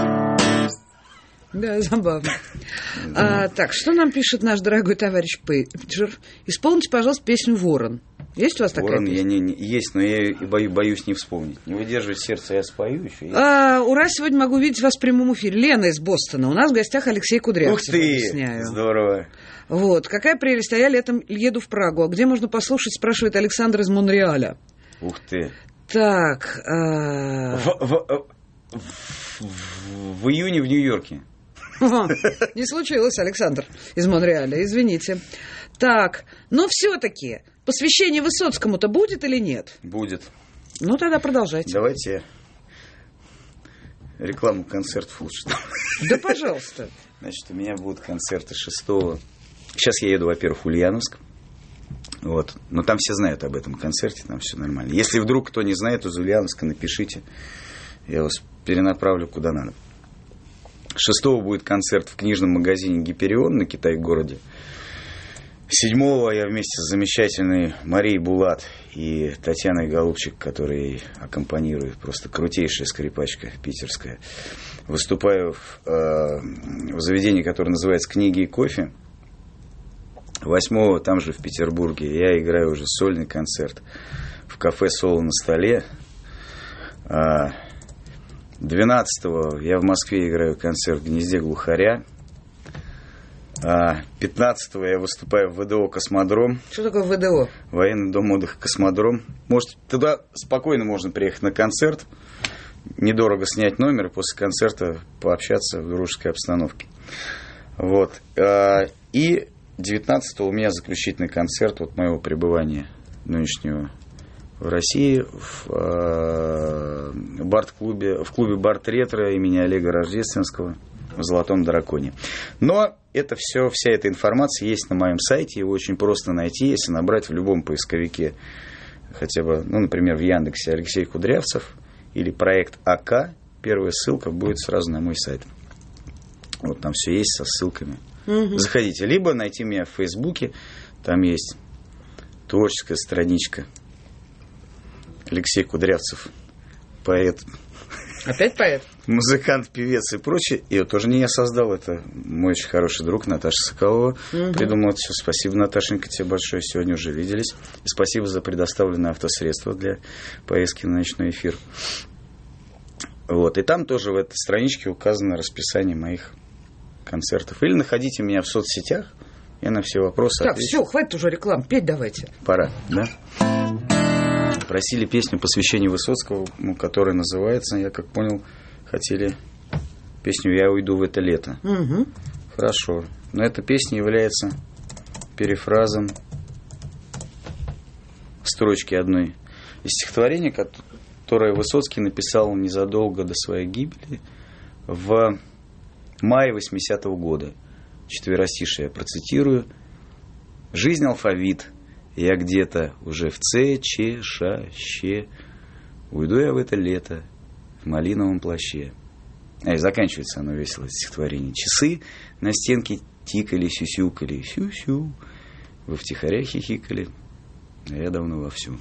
Да, забавно. Так, что нам пишет наш дорогой товарищ Пейджер? Исполните, пожалуйста, песню «Ворон». Есть у вас такая песня?
Ворон, есть, но я боюсь не вспомнить. Не выдерживает сердце, я спою еще.
Ура, сегодня могу видеть вас в прямом эфире. Лена из Бостона. У нас в гостях Алексей Кудрявцев.
Ух ты, объясняю. Здорово.
Вот, какая прелесть, а я летом еду в Прагу. А где можно послушать, спрашивает Александр из Монреаля.
Ух ты.
Так.
В июне в Нью-Йорке.
Не случилось, Александр из Монреаля, извините. Так, но все-таки посвящение Высоцкому-то будет или нет?
Будет.
Ну, тогда продолжайте.
Давайте рекламу концертов лучше.
Да, пожалуйста.
Значит, у меня будут концерты 6-го. Сейчас я еду, во-первых, в Ульяновск. Вот. Но там все знают об этом концерте, там все нормально. Если вдруг кто не знает, из Ульяновска, напишите, я вас перенаправлю куда надо. 6-го будет концерт в книжном магазине «Гиперион» на Китай-городе. 7-го я вместе с замечательной Марией Булат и Татьяной Голубчик, которые аккомпанируют, просто крутейшая скрипачка питерская, выступаю в заведении, которое называется «Книги и кофе». 8-го там же в Петербурге я играю уже сольный концерт в кафе «Соло на столе». 12-го я в Москве играю концерт в «Гнезде глухаря». 15-го я выступаю в ВДО «Космодром».
Что такое ВДО?
Военный дом отдыха «Космодром». Может, туда спокойно можно приехать на концерт, недорого снять номер и после концерта пообщаться в дружеской обстановке. Вот. И 19-го у меня заключительный концерт вот моего пребывания нынешнего в России в клубе «Барт Ретро» имени Олега Рождественского в «Золотом драконе». Но это все, вся эта информация есть на моем сайте, его очень просто найти, если набрать в любом поисковике, хотя бы, ну, например, в Яндексе Алексей Кудрявцев или проект АК, первая ссылка будет сразу на мой сайт. Вот там все есть со ссылками. Заходите, либо найти меня в Фейсбуке, там есть творческая страничка. Алексей Кудрявцев, поэт.
Опять поэт?
Музыкант, певец и прочее. Ее тоже не я создал, это мой очень хороший друг Наташа Соколова. Придумал это все. Спасибо, Наташенька, тебе большое. Сегодня уже виделись. И спасибо за предоставленное автосредство для поездки на ночной эфир. Вот. И там тоже в этой страничке указано расписание моих концертов. Или находите меня в соцсетях. Я на все вопросы
так,
отвечу.
все, хватит уже рекламы. Петь давайте.
Пора, да? Просили песню посвящения Высоцкому, которая называется, я как понял, хотели песню «Я уйду в это лето». Хорошо. Но эта песня является перефразом строчки одной из стихотворения, которое Высоцкий написал незадолго до своей гибели в мае 80-го года. Четверостишие я процитирую. «Жизнь алфавит. Я где-то уже в Ц, Ч, Ш, Щ. Уйду я в это лето в малиновом плаще». И заканчивается оно весело, это стихотворение. «Часы на стенке тикали, сюсюкали, сю-сю. Вы втихаря хихикали, а я давно вовсю».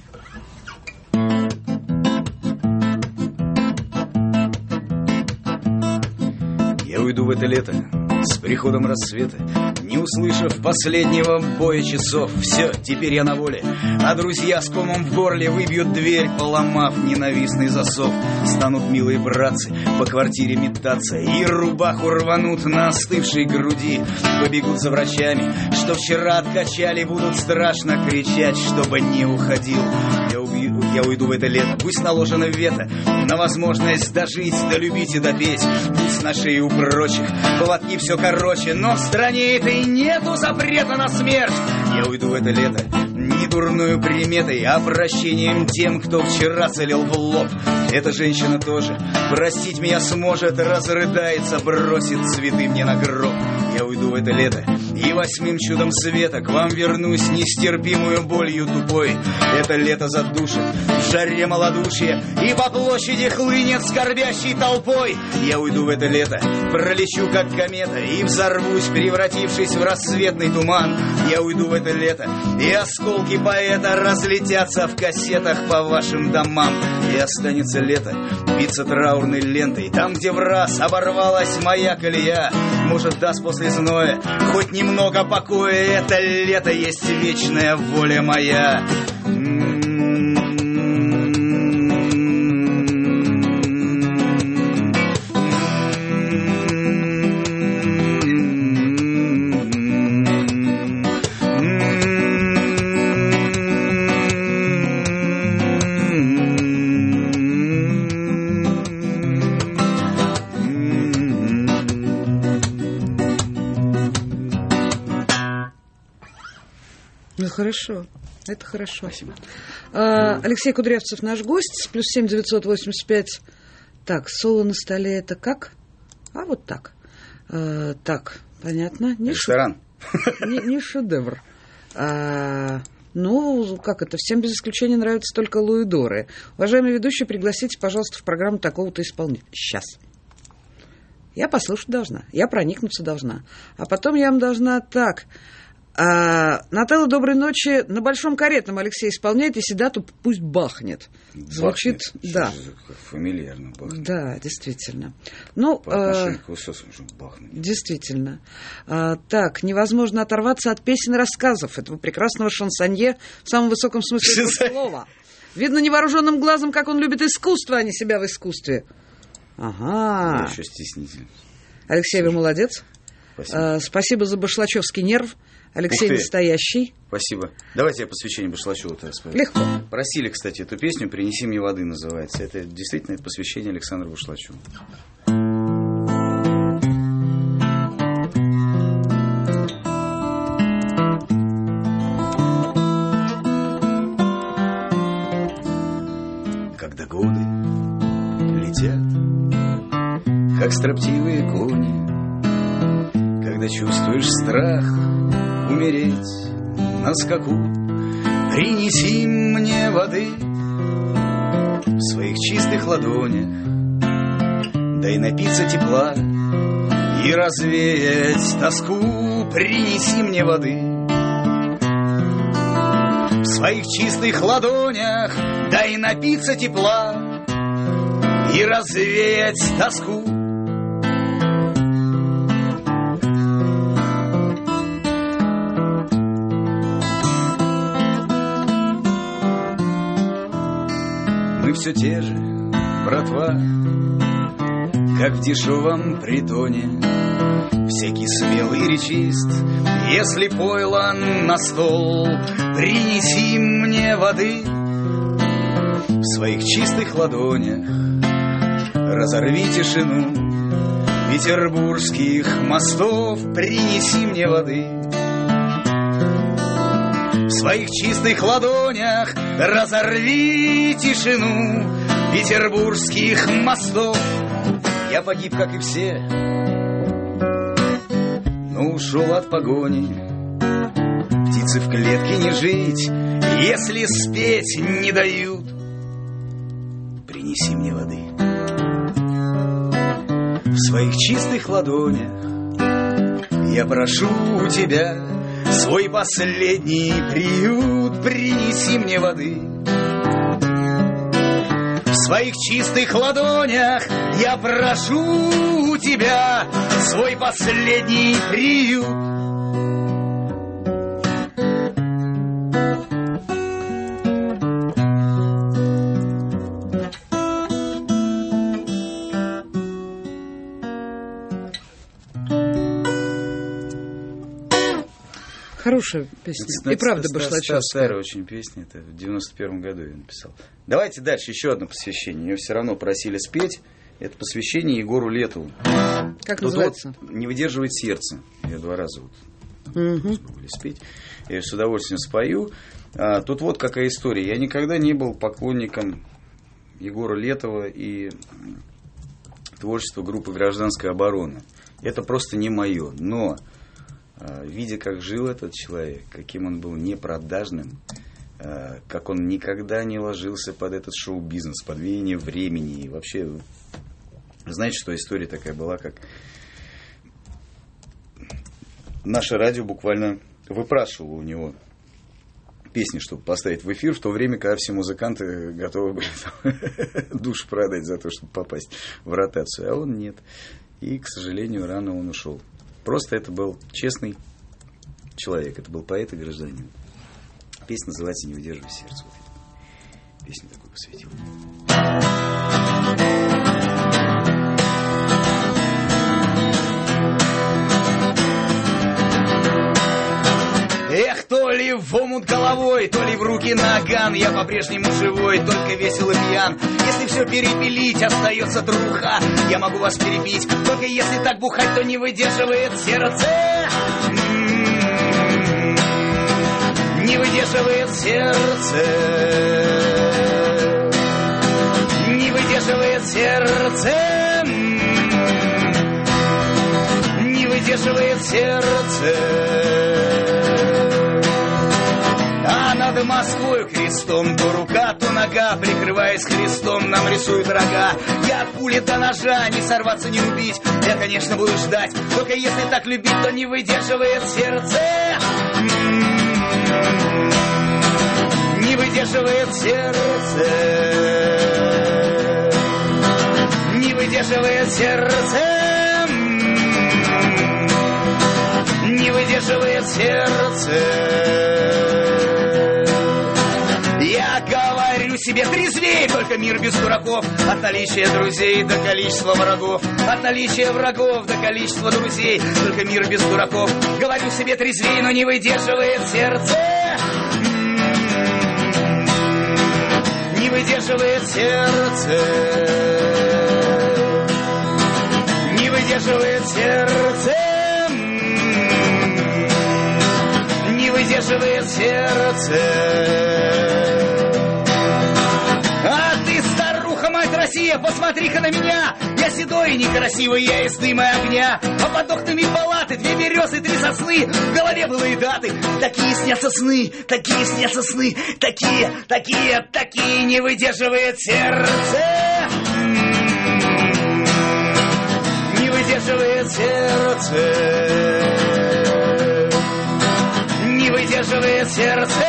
Я уйду в это лето с приходом рассвета, не услышав последнего боя часов. Все, теперь я на воле, а друзья с комом в горле выбьют дверь, поломав ненавистный засов. Станут милые братцы по квартире метаться и рубаху рванут на остывшей груди. Побегут за врачами, что вчера откачали, будут страшно кричать, чтобы не уходил. Я уйду в это лето, пусть наложено вето на возможность дожить, долюбить и допеть. Пусть на шее у прочих поводки все короче, но в стране этой нету запрета на смерть. Я уйду в это лето не дурную приметой, а прощением тем, кто вчера целил в лоб. Эта женщина тоже простить меня сможет, разрыдается, бросит цветы мне на гроб. Я уйду в это лето и 8 чудом света к вам вернусь нестерпимую болью тупой. Это лето задушит в жаре малодушия и по площади хлынет скорбящей толпой. Я уйду в это лето, пролечу как комета и взорвусь, превратившись в рассветный туман. Я уйду в это лето, и осколки поэта разлетятся в кассетах по вашим домам. И останется лето биться траурной лентой там, где в раз оборвалась моя колея. Может, даст после зноя хоть немного покоя. Это лето есть вечная воля моя.
Хорошо, это хорошо.
Спасибо.
Алексей Кудрявцев наш гость, +7 985. Так, соло на столе это как? А вот так. Так, понятно.
Ресторан.
Не шедевр. Ну, как это, всем без исключения нравятся только луидоры. Уважаемый ведущий, пригласите, пожалуйста, в программу такого-то исполнителя. Сейчас. Я послушать должна, я проникнуться должна. А потом я вам должна так... Нателла, доброй ночи. На Большом Каретном Алексей исполняет, если да, то пусть бахнет. Звучит,
бахнет.
Да.
Фамильярно бахнет.
Да, действительно. Ну,
по отношению к Высоцкому, что бахнет.
Действительно. Так, невозможно оторваться от песен и рассказов этого прекрасного шансонье в самом высоком смысле этого слова. Видно невооруженным глазом, как он любит искусство, а не себя в искусстве. Ага.
Я еще стеснительный.
Алексей, вы молодец.
Спасибо.
Спасибо за башлачевский нерв. Алексей настоящий.
Спасибо. Давайте я посвящение Башлачеву-то распою.
Легко.
Просили, кстати, эту песню «Принеси мне воды» называется. Это действительно это посвящение Александру Башлачеву. Когда годы летят, как строптивые кони, когда чувствуешь страх умереть на скаку, принеси мне воды в своих чистых ладонях, дай напиться тепла и развеять тоску. Принеси мне воды в своих чистых ладонях, дай напиться тепла и развеять тоску. Мы все те же, братва, как в дешевом притоне. Всякий смелый речист, если пойло на стол, принеси мне воды в своих чистых ладонях, разорви тишину петербургских мостов, принеси мне воды в своих чистых ладонях, разорви тишину петербургских мостов. Я погиб, как и все, но ушел от погони. Птицы в клетке не жить, если спеть не дают. Принеси мне воды в своих чистых ладонях. Я прошу тебя, свой последний приют, принеси мне воды в своих чистых ладонях. Я прошу тебя, свой последний приют.
Хорошая песня. И правда Башлачевская.
Старая очень песня. Это в 91 году я написал. Давайте дальше еще одно посвящение. Ее все равно просили спеть. Это посвящение Егору Летову.
Как
Тут
называется?
Вот «Не выдерживает сердце». Я 2 раза смогли спеть. Я ее с удовольствием спою. Тут вот какая история. Я никогда не был поклонником Егора Летова и творчества группы «Гражданская оборона». Это просто не мое. Но видя, как жил этот человек, каким он был непродажным, как он никогда не ложился под этот шоу-бизнес, под веяние времени. И вообще, знаете, что история такая была, как наше радио буквально выпрашивало у него песни, чтобы поставить в эфир, в то время, когда все музыканты готовы были душу продать за то, чтобы попасть в ротацию, а он нет. И, к сожалению, рано он ушел. Просто это был честный человек, это был поэт и гражданин. Песня называется «Не выдерживай сердце». Вот песню такую посвятил. Эх, то ли в омут головой, то ли в руки наган. Я по-прежнему живой, только весел и пьян. Если все перепилить, остается труха. Я могу вас перепить, только если так бухать, то не выдерживает сердце. Не выдерживает сердце. Не выдерживает сердце. Не выдерживает сердце. над Москвой крестом. То рука, то нога, прикрываясь крестом, нам рисуют рога. Я от пули до ножа, не сорваться, не убить. Я, конечно, буду ждать, только если так любить, то не выдерживает сердце. Не выдерживает сердце. Не выдерживает сердце. Не выдерживает сердце. Я говорю себе, трезвей, только мир без дураков. От наличия друзей до количества врагов. От наличия врагов до количества друзей. Только мир без дураков. Говорю себе, трезвей, но не выдерживает сердце. Не выдерживает сердце. Не выдерживает сердце. Не выдерживает сердце. А ты, старуха, мать Россия, посмотри-ка на меня. Я седой и некрасивый, я из дыма и огня. А под окнами палаты 2 березы, 3 сосны. В голове былые даты. Такие снятся сны, такие снятся сны. Такие не выдерживает сердце. Не выдерживает сердце. Не выдерживает сердце.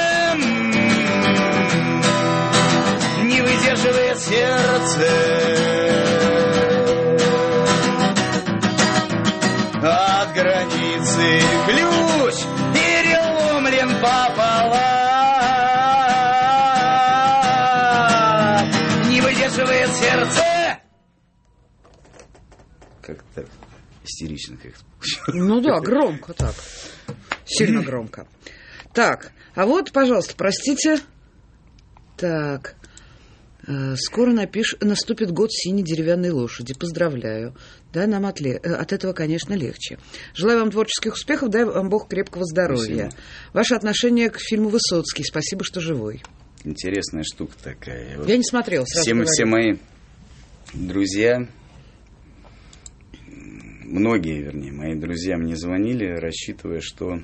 Не выдерживает сердце. От границы ключ переломлен пополам. Не выдерживает сердце. Как-то истерично как-то.
Ну да, громко так. Сильно громко. Так, а вот, пожалуйста, простите. Так, скоро наступит год синей деревянной лошади. Поздравляю. Да, нам от этого, конечно, легче. Желаю вам творческих успехов, дай вам Бог крепкого здоровья. Спасибо. Ваше отношение к фильму «Высоцкий». Спасибо, что живой.
Интересная штука такая.
Я не смотрел, сразу
все мои друзья... Многие, вернее, мои друзья мне звонили, рассчитывая, что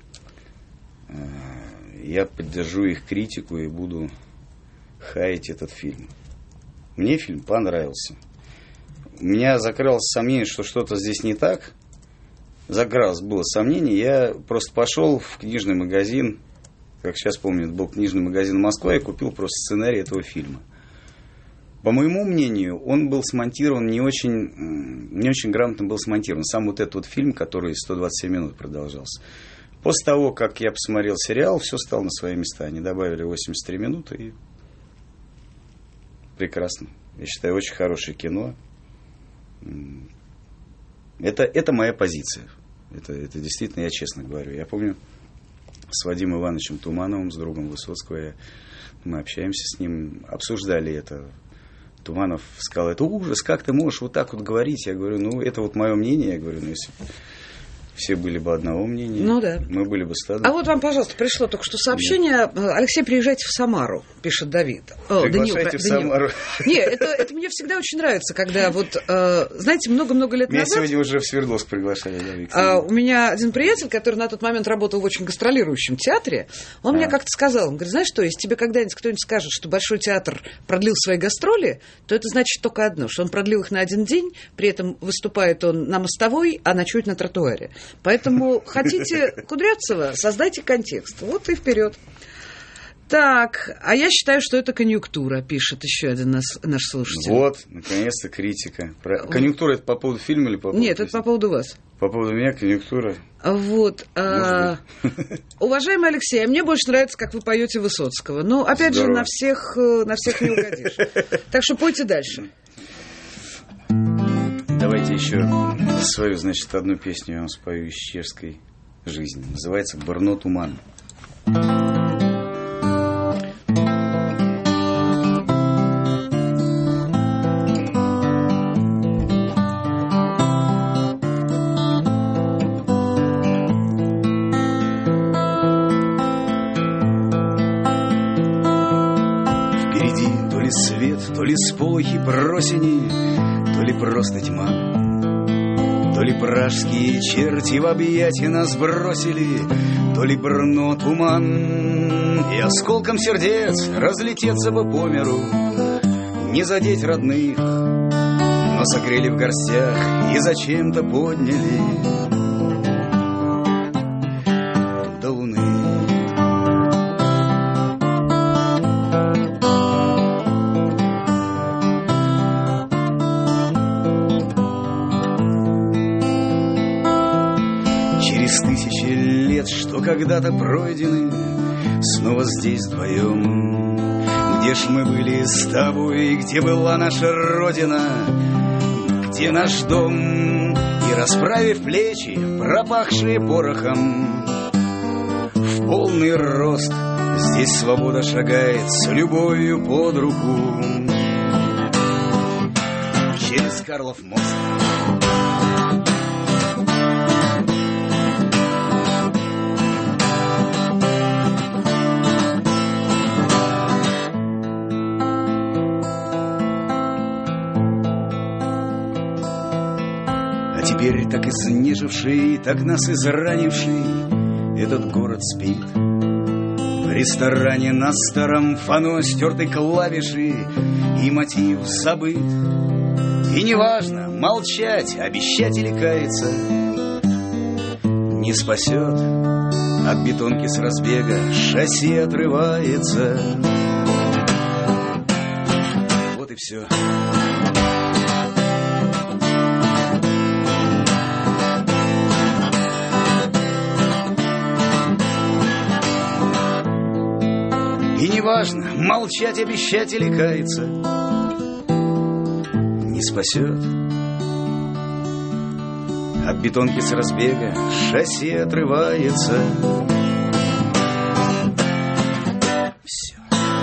я поддержу их критику и буду хаять этот фильм. Мне фильм понравился. У меня закралось сомнение, что что-то здесь не так. Закралось было сомнение. Я просто пошел в книжный магазин, как сейчас помню, это был книжный магазин Москва, и купил просто сценарий этого фильма. По моему мнению, он был смонтирован не очень грамотно был смонтирован. Сам вот этот вот фильм, который 127 минут продолжался. После того, как я посмотрел сериал, все стало на свои места. Они добавили 83 минуты, и прекрасно. Я считаю, очень хорошее кино. Это моя позиция. Это действительно, я честно говорю. Я помню с Вадимом Ивановичем Тумановым, с другом Высоцкого, мы общаемся с ним, обсуждали это. Туманов сказал, это ужас, как ты можешь вот так вот говорить? Я говорю, ну, это вот мое мнение. Я говорю, ну, если все были бы одного мнения,
ну, да.
Мы были бы стадо.
А вот вам, пожалуйста, пришло только что сообщение. Да. Алексей, приезжайте в Самару, пишет Давид.
Приглашайте в Самару.
Нет, это мне всегда очень нравится, когда вот, знаете, много-много лет назад...
Меня сегодня уже в Свердловск приглашали. Да,
у меня один приятель, который на тот момент работал в очень гастролирующем театре, он мне как-то сказал, он говорит, знаешь что, если тебе когда-нибудь кто-нибудь скажет, что Большой театр продлил свои гастроли, то это значит только одно, что он продлил их на 1 день, при этом выступает он на Мостовой, а ночует на тротуаре. Поэтому хотите Кудрявцева, создайте контекст. Вот и вперед. Так, а я считаю, что это конъюнктура, пишет еще один наш слушатель.
Вот, наконец-то критика. Конъюнктура это по поводу фильма или по поводу...
Нет, это по поводу вас.
По поводу меня конъюнктура.
Вот. Уважаемый Алексей, мне больше нравится, как вы поете Высоцкого. Но, опять же, на всех не угодишь. Так что пойте дальше.
Давайте еще свою, значит, одну песню я вам спою из чешской жизни. Называется «Брно туман». Впереди то ли свет, то ли сполохи просени, то ли просто тьма, то ли пражские черти в объятия нас бросили, то ли Брно туман. и осколком сердец разлететься бы по миру, не задеть родных, но согрели в горстях и зачем-то подняли до луны. Через тысячи лет, что когда-то пройдены, снова здесь вдвоем. Где ж мы были с тобой, где была наша родина, где наш дом? И расправив плечи, пропахшие порохом, в полный рост здесь свобода шагает с любовью под руку через Карлов мост. Теперь так изнеживший, так нас изранивший, этот город спит. В ресторане на старом фано стертой клавиши, и мотив забыт. И неважно, молчать, обещать или каяться, не спасет. От бетонки с разбега шасси отрывается. Вот и все. И неважно, молчать, обещать или каяться, не спасет. От бетонки с разбега шасси отрывается. Все.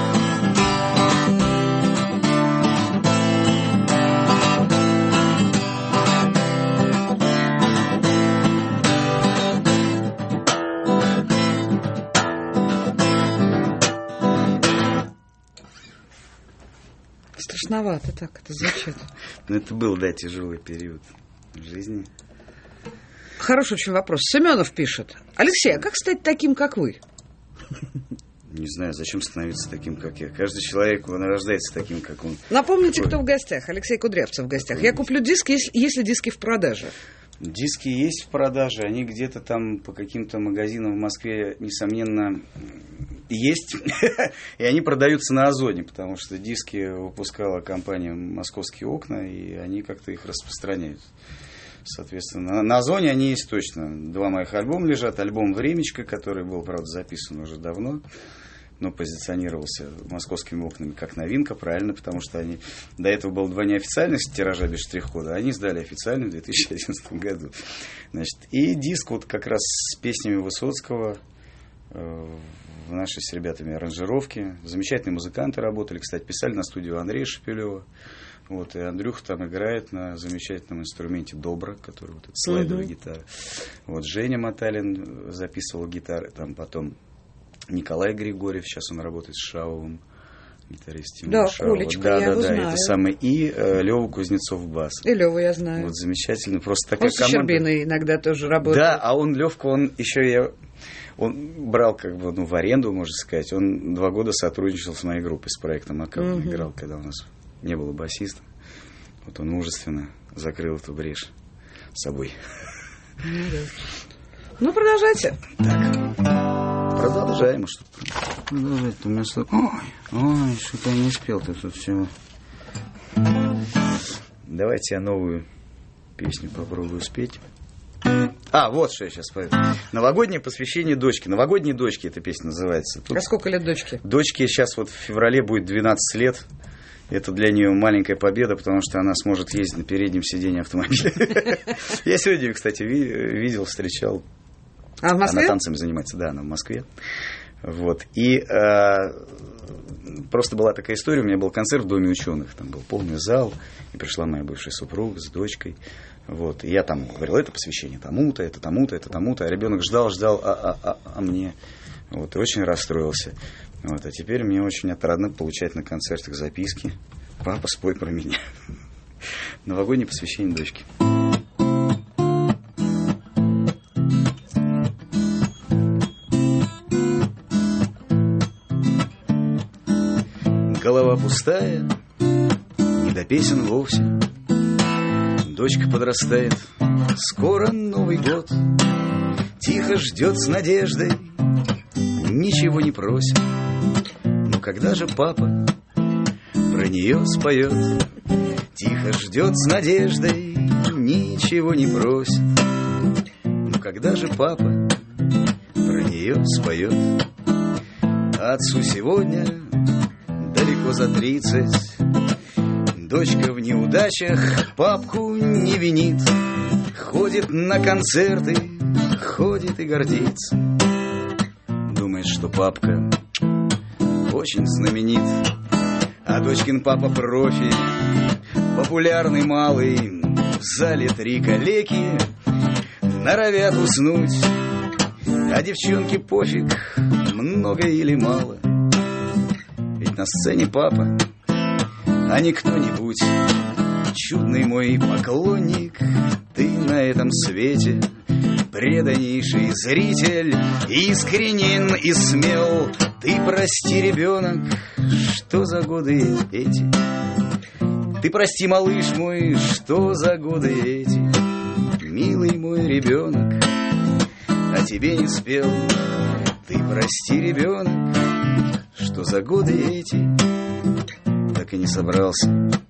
Страшновато так это звучит.
Ну, это был, да, тяжелый период в жизни.
Хороший очень вопрос. Семенов пишет. Алексей, а как стать таким, как вы?
Не знаю, зачем становиться таким, как я. Каждый человек, он рождается таким, как он.
Напомните, кто в гостях. Алексей Кудрявцев в гостях. Я куплю диски, если диски в продаже.
Диски есть в продаже, они где-то там по каким-то магазинам в Москве, несомненно, есть. И они продаются на Озоне, потому что диски выпускала компания «Московские окна», и они как-то их распространяют. Соответственно, на Озоне они есть точно. 2 моих альбома лежат. Альбом «Времечко», который был, правда, записан уже давно, но позиционировался «Московскими окнами» как новинка, правильно, потому что они до этого было 2 неофициальных тиража без штрих-кода, а они сдали официально в 2011 году. Значит, и диск вот как раз с песнями Высоцкого в нашей с ребятами аранжировке. Замечательные музыканты работали, кстати, писали на студию Андрея Шепелева. Вот, и Андрюха там играет на замечательном инструменте добра, который вот эта слайдовая гитара. Вот Женя Маталин записывал гитары, там потом Николай Григорьев, сейчас он работает с Шаовым, гитарист.
Да, Колечка, я его знаю.
Это самый. И Лёва Кузнецов бас.
И Лёва я знаю.
Вот замечательно, просто такая
он команда. Он с Щербиной иногда тоже работает.
Да, а он, Лёвка, он еще он брал как бы, в аренду, можно сказать. Он 2 года сотрудничал с моей группой, с проектом АК. Он играл, когда у нас не было басиста. Вот он мужественно закрыл эту брешь собой.
Ну, продолжайте.
Так. Продолжаем. Продолжать. У меня ой, что-то я не успел-то тут всего. Давайте я новую песню попробую спеть. Вот что я сейчас пою. «Новогоднее посвящение дочке». «Новогодние дочки» эта песня называется.
А сколько лет дочке?
Дочке сейчас вот в феврале будет 12 лет. Это для нее маленькая победа, потому что она сможет ездить на переднем сиденье автомобиля. Я сегодня ее, кстати, видел, встречал.
А в Москве?
Она танцами занимается, да, она в Москве. Вот. И просто была такая история. У меня был концерт в Доме ученых. Там был полный зал. И пришла моя бывшая супруга с дочкой. Вот. И я там говорил, это посвящение тому-то, это тому-то, это тому-то. А ребенок ждал, а мне. Вот. И очень расстроился. Вот. А теперь мне очень отрадно получать на концертах записки. Папа, спой про меня. Новогоднее посвящение дочке. Голова пустая, не до песен вовсе. Дочка подрастает, скоро Новый год. Тихо ждет с надеждой, ничего не просит. Но когда же папа про нее споет? Тихо ждет с надеждой, ничего не просит. Но когда же папа про нее споет? Отцу сегодня далеко за 30. Дочка в неудачах папку не винит. Ходит на концерты, ходит и гордится. Думает, что папка очень знаменит. А дочкин папа профи, популярный малый. В зале 3 калеки норовят уснуть. А девчонке пофиг, много или мало. Ведь на сцене папа, а не кто-нибудь. Чудный мой поклонник, ты на этом свете преданнейший зритель, искренен и смел. Ты прости, ребенок, что за годы эти? Ты прости, малыш мой, что за годы эти? Милый мой ребенок, а тебе не спел. Ты прости, ребенок, что за годы эти? Так и не собрался,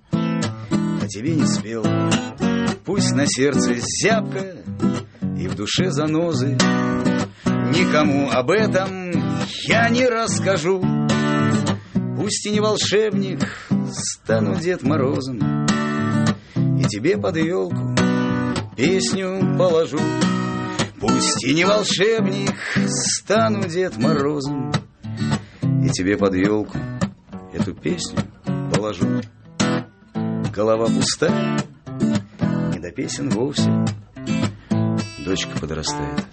а тебе не спел. Пусть на сердце зябко и в душе занозы, никому об этом я не расскажу. Пусть и не волшебник, стану Дед Морозом, и тебе под елку песню положу. Пусть и не волшебник, стану Дед Морозом, и тебе под елку эту песню положу. Голова пустая, не до песен вовсе. Дочка подрастает.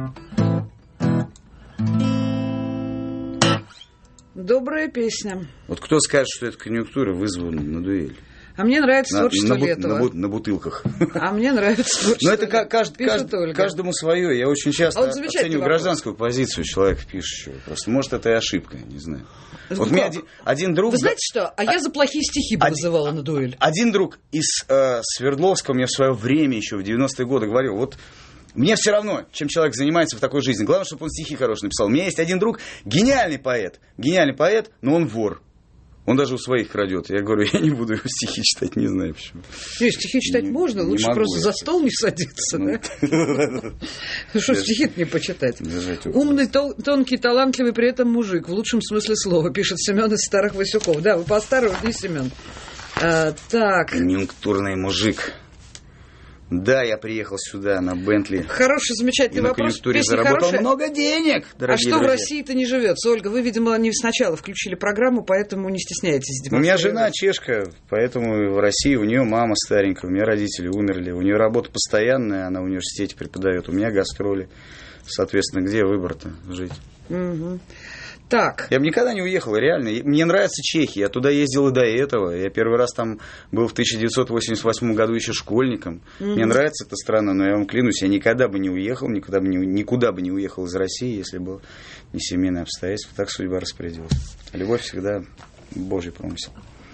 Добрая песня.
Вот кто скажет, что это конъюнктура вызвана на дуэль?
А мне нравится творчество Летова.
На бутылках.
А мне нравится творчество.
Но это каждому свое. Я очень часто оцениваю гражданскую позицию человека, пишущего. Просто, может, это и ошибка, не знаю. Вот мне один друг...
Вы знаете что? А я за плохие стихи бы вызывала на дуэль.
Один друг из Свердловского мне в свое время, еще в 90-е годы, говорил, вот мне все равно, чем человек занимается в такой жизни. Главное, чтобы он стихи хорошие написал. У меня есть один друг, гениальный поэт, но он вор. Он даже у своих крадет. Я говорю, я не буду его стихи читать, не знаю почему.
Нет, стихи читать можно, лучше просто за стол не садиться, да? Что стихи-то не почитать? Умный, тонкий, талантливый, при этом мужик, в лучшем смысле слова, пишет Семен из Старых Васюков. Да, вы по-старому, не Семен. Так.
Конъюнктурный мужик. Да, я приехал сюда на Бентли.
Хороший, замечательный вопрос.
Песня заработал хорошая. Много денег, дорогие
А что
друзья?
В России-то не живется? Ольга, вы, видимо, не сначала включили программу, поэтому не стесняйтесь.
У меня жена чешка, поэтому в России у нее мама старенькая, у меня родители умерли, у нее работа постоянная, она в университете преподает, у меня гастроли. Соответственно, где выбор-то жить?
Угу. Так.
Я бы никогда не уехал, реально. Мне нравится Чехия, я туда ездил и до этого. Я первый раз там был в 1988 году еще школьником. Мне нравится эта страна, но я вам клянусь, я никогда бы не уехал, никуда бы не уехал из России, если бы не семейные обстоятельства. Так судьба распорядилась. Любовь всегда Божий промысел.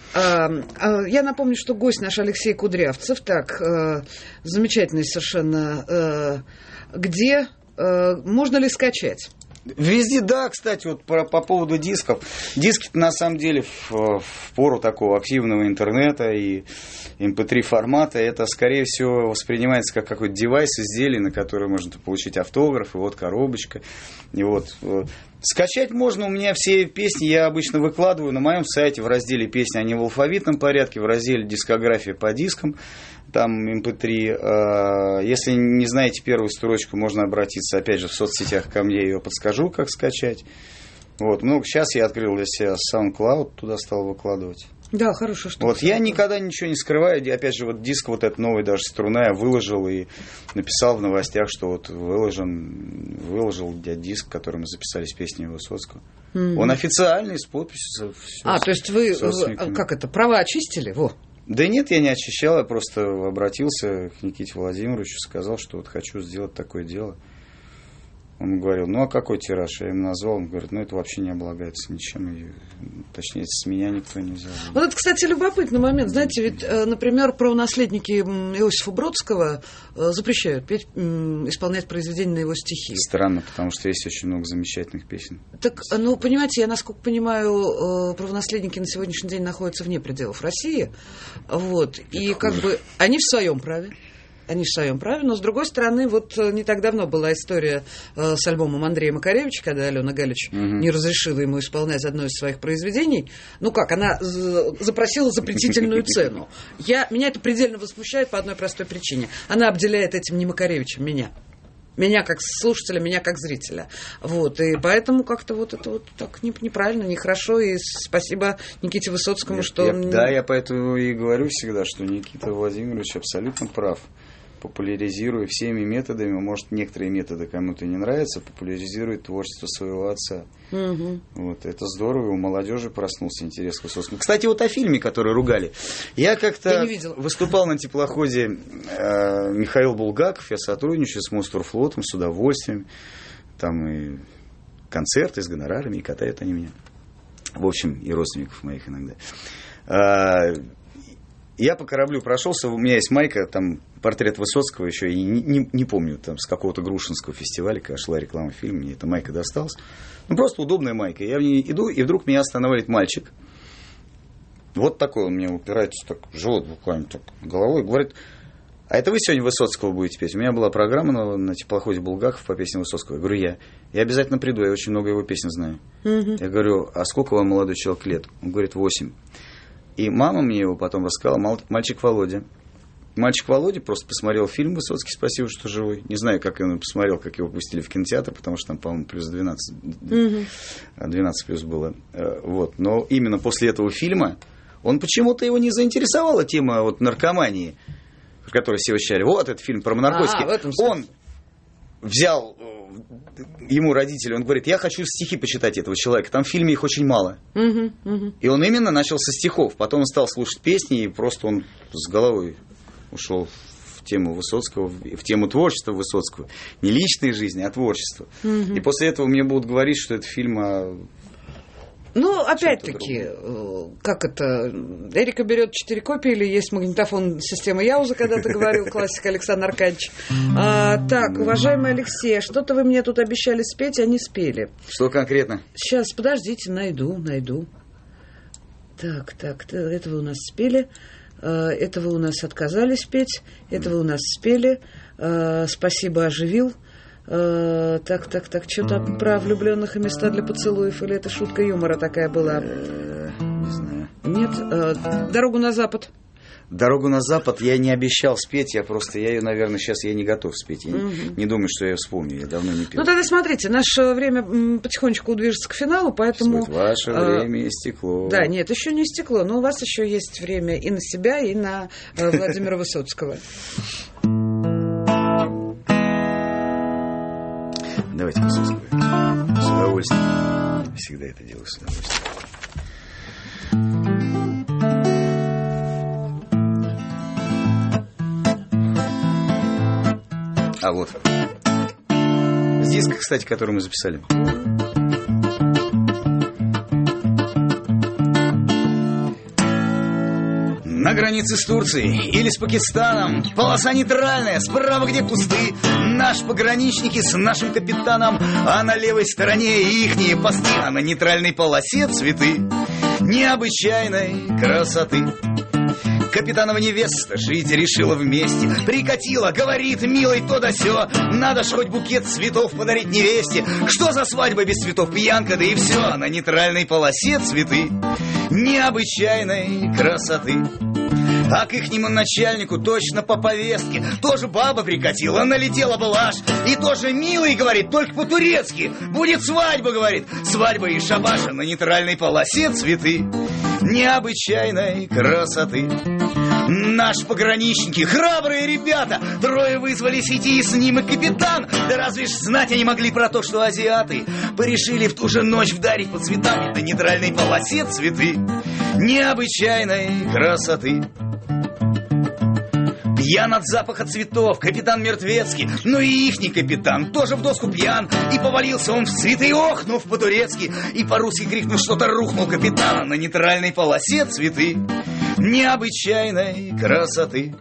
Я напомню, что гость наш Алексей Кудрявцев. Так, замечательный совершенно. Где? Можно ли скачать?
Везде, да, кстати, вот по поводу дисков. Диски-то на самом деле в пору такого активного интернета и MP3 формата, это, скорее всего, воспринимается как какой-то девайс, изделие, на которое можно получить автограф, и вот коробочка. И вот скачать можно, у меня все песни я обычно выкладываю на моем сайте в разделе «Песни», они в алфавитном порядке, в разделе «Дискография по дискам». Там MP3. Если не знаете первую строчку, можно обратиться, опять же, в соцсетях ко мне, я ее подскажу, как скачать. Вот. Сейчас я открыл для себя SoundCloud, туда стал выкладывать.
Да, хорошо, что.
Вот я никогда ничего не скрываю. Опять же, вот диск вот этот новый, даже струна, я выложил и написал в новостях, что вот выложил диск, в котором мы записали с песней Высоцкого. Он официальный, с подписью.
То есть вы, как это, права очистили? Во.
Да нет, я не очищал, я просто обратился к Никите Владимировичу, сказал, что вот хочу сделать такое дело.
Он говорил, ну а какой тираж? Я ему назвал, он говорит, ну это вообще не облагается ничем, и, точнее, с меня никто не взял.
Вот это, кстати, любопытный момент. Знаете, ведь, например, правонаследники Иосифа Бродского запрещают петь, исполнять произведения на его стихи.
Странно, потому что есть очень много замечательных песен.
Так, ну, понимаете, я, насколько понимаю, правонаследники на сегодняшний день находятся вне пределов России, вот, и как бы они в своем праве. Они в своем праве, но, с другой стороны, вот не так давно была история с альбомом Андрея Макаревича, когда Алена Галич не разрешила ему исполнять одно из своих произведений. Ну как, она запросила запретительную цену. Меня это предельно возмущает по одной простой причине. Она обделяет этим не Макаревичем, меня. Меня как слушателя, меня как зрителя. Вот, и поэтому как-то вот это вот так неправильно, нехорошо. И спасибо Никите Высоцкому, что он...
Да, я поэтому и говорю всегда, что Никита Владимирович абсолютно прав. Популяризируя всеми методами, может, некоторые методы кому-то не нравятся, популяризирует творчество своего отца.
Угу.
Вот, это здорово, у молодежи проснулся интерес к Высоцкому. Кстати, вот о фильме, который ругали. Я как-то выступал на теплоходе Михаил Булгаков, я сотрудничаю с Мосторфлотом с удовольствием. Там и концерты с гонорарами, и катают они меня. В общем, и родственников моих иногда. Я по кораблю прошелся, у меня есть майка, там портрет Высоцкого еще, и не помню, там с какого-то Грушинского фестиваля, когда шла реклама фильма, мне эта майка досталась. Ну, просто удобная майка. Я в ней иду, и вдруг меня останавливает мальчик. Вот такой он мне упирается так в живот буквально так головой, говорит, а это вы сегодня Высоцкого будете петь? У меня была программа на теплоходе Булгаков по песне Высоцкого. Я говорю, я обязательно приду, я очень много его песен знаю. Я говорю, а сколько вам, молодой человек, лет? Он говорит, 8. И мама мне его потом рассказала, мальчик Володя. Мальчик Володя просто посмотрел фильм «Высоцкий, спасибо, что живой». Не знаю, как он посмотрел, как его пустили в кинотеатр, потому что там, по-моему, плюс 12. 12 плюс было. Вот. Но именно после этого фильма он почему-то его не заинтересовала тема вот наркомании, про которую все вещали. Вот этот фильм про наркотики. Он взял... Ему родители, он говорит, я хочу стихи почитать этого человека. Там в фильме их очень мало. И он именно начал со стихов. Потом он стал слушать песни, и просто он с головой ушел в тему Высоцкого, в тему творчества Высоцкого. Не личной жизни, а творчества. И после этого мне будут говорить, что это фильм о...
Ну, опять-таки, как это, Эрика берет 4 копии, или есть магнитофон системы Яуза, когда ты говорил, классик Александр Аркадьевич. Так, уважаемый Алексей, что-то вы мне тут обещали спеть, а не спели.
Что конкретно?
Сейчас, подождите, найду. Так, этого у нас спели, этого у нас отказались петь, этого у нас спели, спасибо, оживил. Так, что там про влюбленных и места для поцелуев, или это шутка юмора такая была?
Не знаю.
Нет? «Дорогу на запад».
«Дорогу на запад» я не обещал спеть, я ее, наверное, сейчас я не готов спеть. Я не думаю, что я вспомню, я давно не пел.
Ну, тогда смотрите, наше время потихонечку движется к финалу, поэтому...
Ваше время истекло.
Да, нет, еще не истекло, но у вас еще есть время и на себя, и на Владимира Высоцкого.
Давайте Высоцкого. С удовольствием. Всегда это делаю с удовольствием. А вот. С диска, кстати, который мы записали. На границе с Турцией или с Пакистаном полоса нейтральная, справа где кусты. Наш пограничники с нашим капитаном, а на левой стороне ихние посты. А на нейтральной полосе цветы необычайной красоты. Капитанова невеста жить решила вместе. Прикатила, говорит, милый, то да сё. Надо ж хоть букет цветов подарить невесте. Что за свадьба без цветов, пьянка, да и все. А на нейтральной полосе цветы необычайной красоты. А к ихнему начальнику точно по повестке тоже баба прикатила, налетела блажь. И тоже милый, говорит, только по-турецки. Будет свадьба, говорит, свадьба и шабаша. На нейтральной полосе цветы необычайной красоты. Наши пограничники, храбрые ребята, 3 вызвались идти, с ним и капитан. Да разве ж знать они могли про то, что азиаты порешили в ту же ночь вдарить по цветам. На нейтральной полосе цветы необычайной красоты.
Пьян от запаха цветов капитан Мертвецкий, но и ихний капитан тоже в доску пьян. И повалился он в цветы, охнув по-турецки, и по-русски крикнул что-то, рухнул капитан на нейтральной полосе цветы необычайной красоты.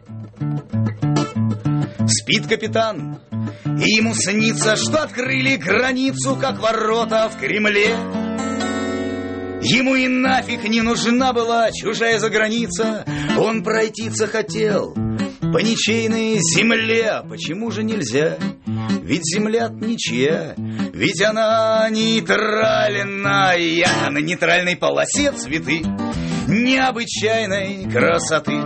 Спит капитан, и ему снится, что открыли границу, как ворота в Кремле. Ему и нафиг не нужна была чужая заграница, он пройтиться хотел по ничейной земле. Почему же нельзя? Ведь земля ничья, ведь она нейтральная, а на нейтральной полосе цветы необычайной красоты.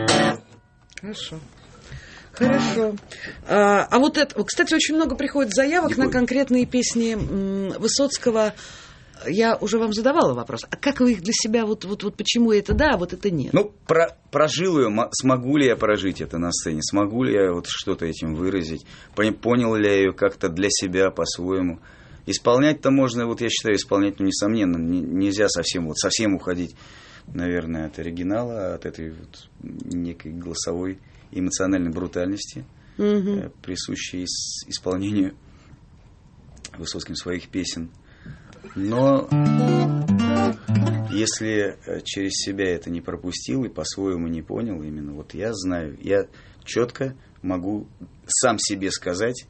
Хорошо. А вот это, кстати, очень много приходит заявок на конкретные песни Высоцкого. Я уже вам задавала вопрос. А как вы их для себя, вот почему это да, а вот это нет?
Ну, прожил ее, смогу ли я прожить это на сцене, смогу ли я вот что-то этим выразить, понял ли я ее как-то для себя по-своему. Исполнять-то можно, вот я считаю, исполнять, ну, несомненно, нельзя совсем уходить, наверное, от оригинала, от этой вот некой голосовой эмоциональной брутальности, присущей исполнению Высоцким своих песен. Но если через себя это не пропустил и по-своему не понял именно, вот я знаю, я четко могу сам себе сказать,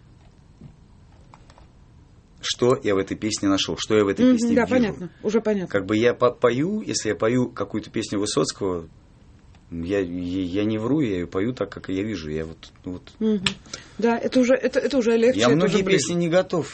что я в этой песне нашел, что я в этой песне вижу.
Да, понятно, уже понятно.
Как бы я пою, если я пою какую-то песню Высоцкого, я не вру, я ее пою так, как я вижу. Я вот.
Да, это уже легче.
Я многие песни не готов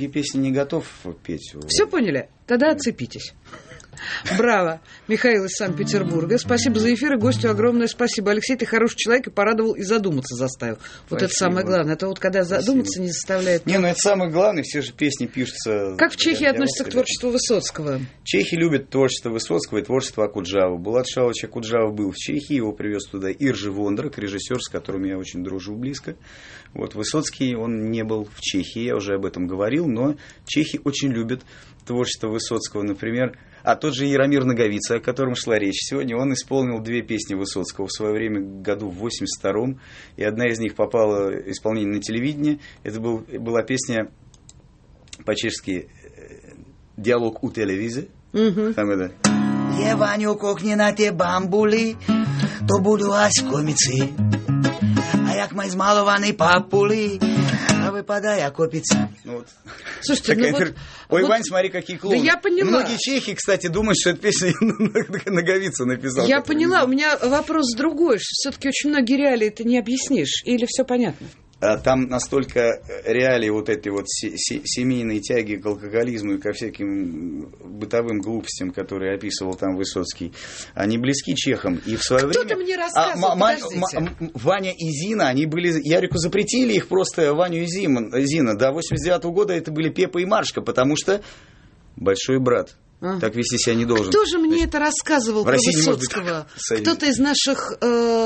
петь.
Все поняли? Тогда отцепитесь. Браво, Михаил из Санкт-Петербурга. Спасибо за эфир и гостю огромное спасибо. Алексей, ты хороший человек и порадовал, и задуматься заставил. Вот это самое главное. Это вот когда задуматься не заставляет.
Не, ну это самое главное, все же песни пишутся.
Как в Чехии относятся к творчеству Высоцкого?
Чехи любят творчество Высоцкого и творчество Акуджавы. Булат Шалович Акуджава был в Чехии, его привез туда Иржи Вондрак, режиссер, с которым я очень дружу близко. Вот Высоцкий, он не был в Чехии, я уже об этом говорил, но чехи очень любят творчество Высоцкого, например. А тот же Яромир Наговица, о котором шла речь сегодня, он исполнил 2 песни Высоцкого в свое время, году в 82-м, и одна из них попала в исполнение на телевидение. Это была песня по-чешски «Диалог у телевизора». Там это
«Je Vaňo, koukni na tie bambuly, to budú až komici. A jak mají zmalovaný papuli, а выпадай, окопится».
Ну, вот.
Слушайте,
Ой, Вань, смотри, какие клоуны.
Да я поняла.
Многие чехи, кстати, думают, что эту песню Наговица написал.
Я поняла. У меня вопрос другой. Все-таки очень многие реалии ты не объяснишь. Или все понятно?
Там настолько реалии вот этой вот семейной тяги к алкоголизму и ко всяким бытовым глупостям, которые описывал там Высоцкий, они близки чехам. И в свое время...
Кто-то мне рассказывал,
Ваня и Зина, они были... Ярику запретили их просто, Ваню и Зина. До 89-го года это были Пепа и Маршка, потому что большой брат. Так вести себя не должен.
Кто же мне это рассказывал про Высоцкого? Кто-то из наших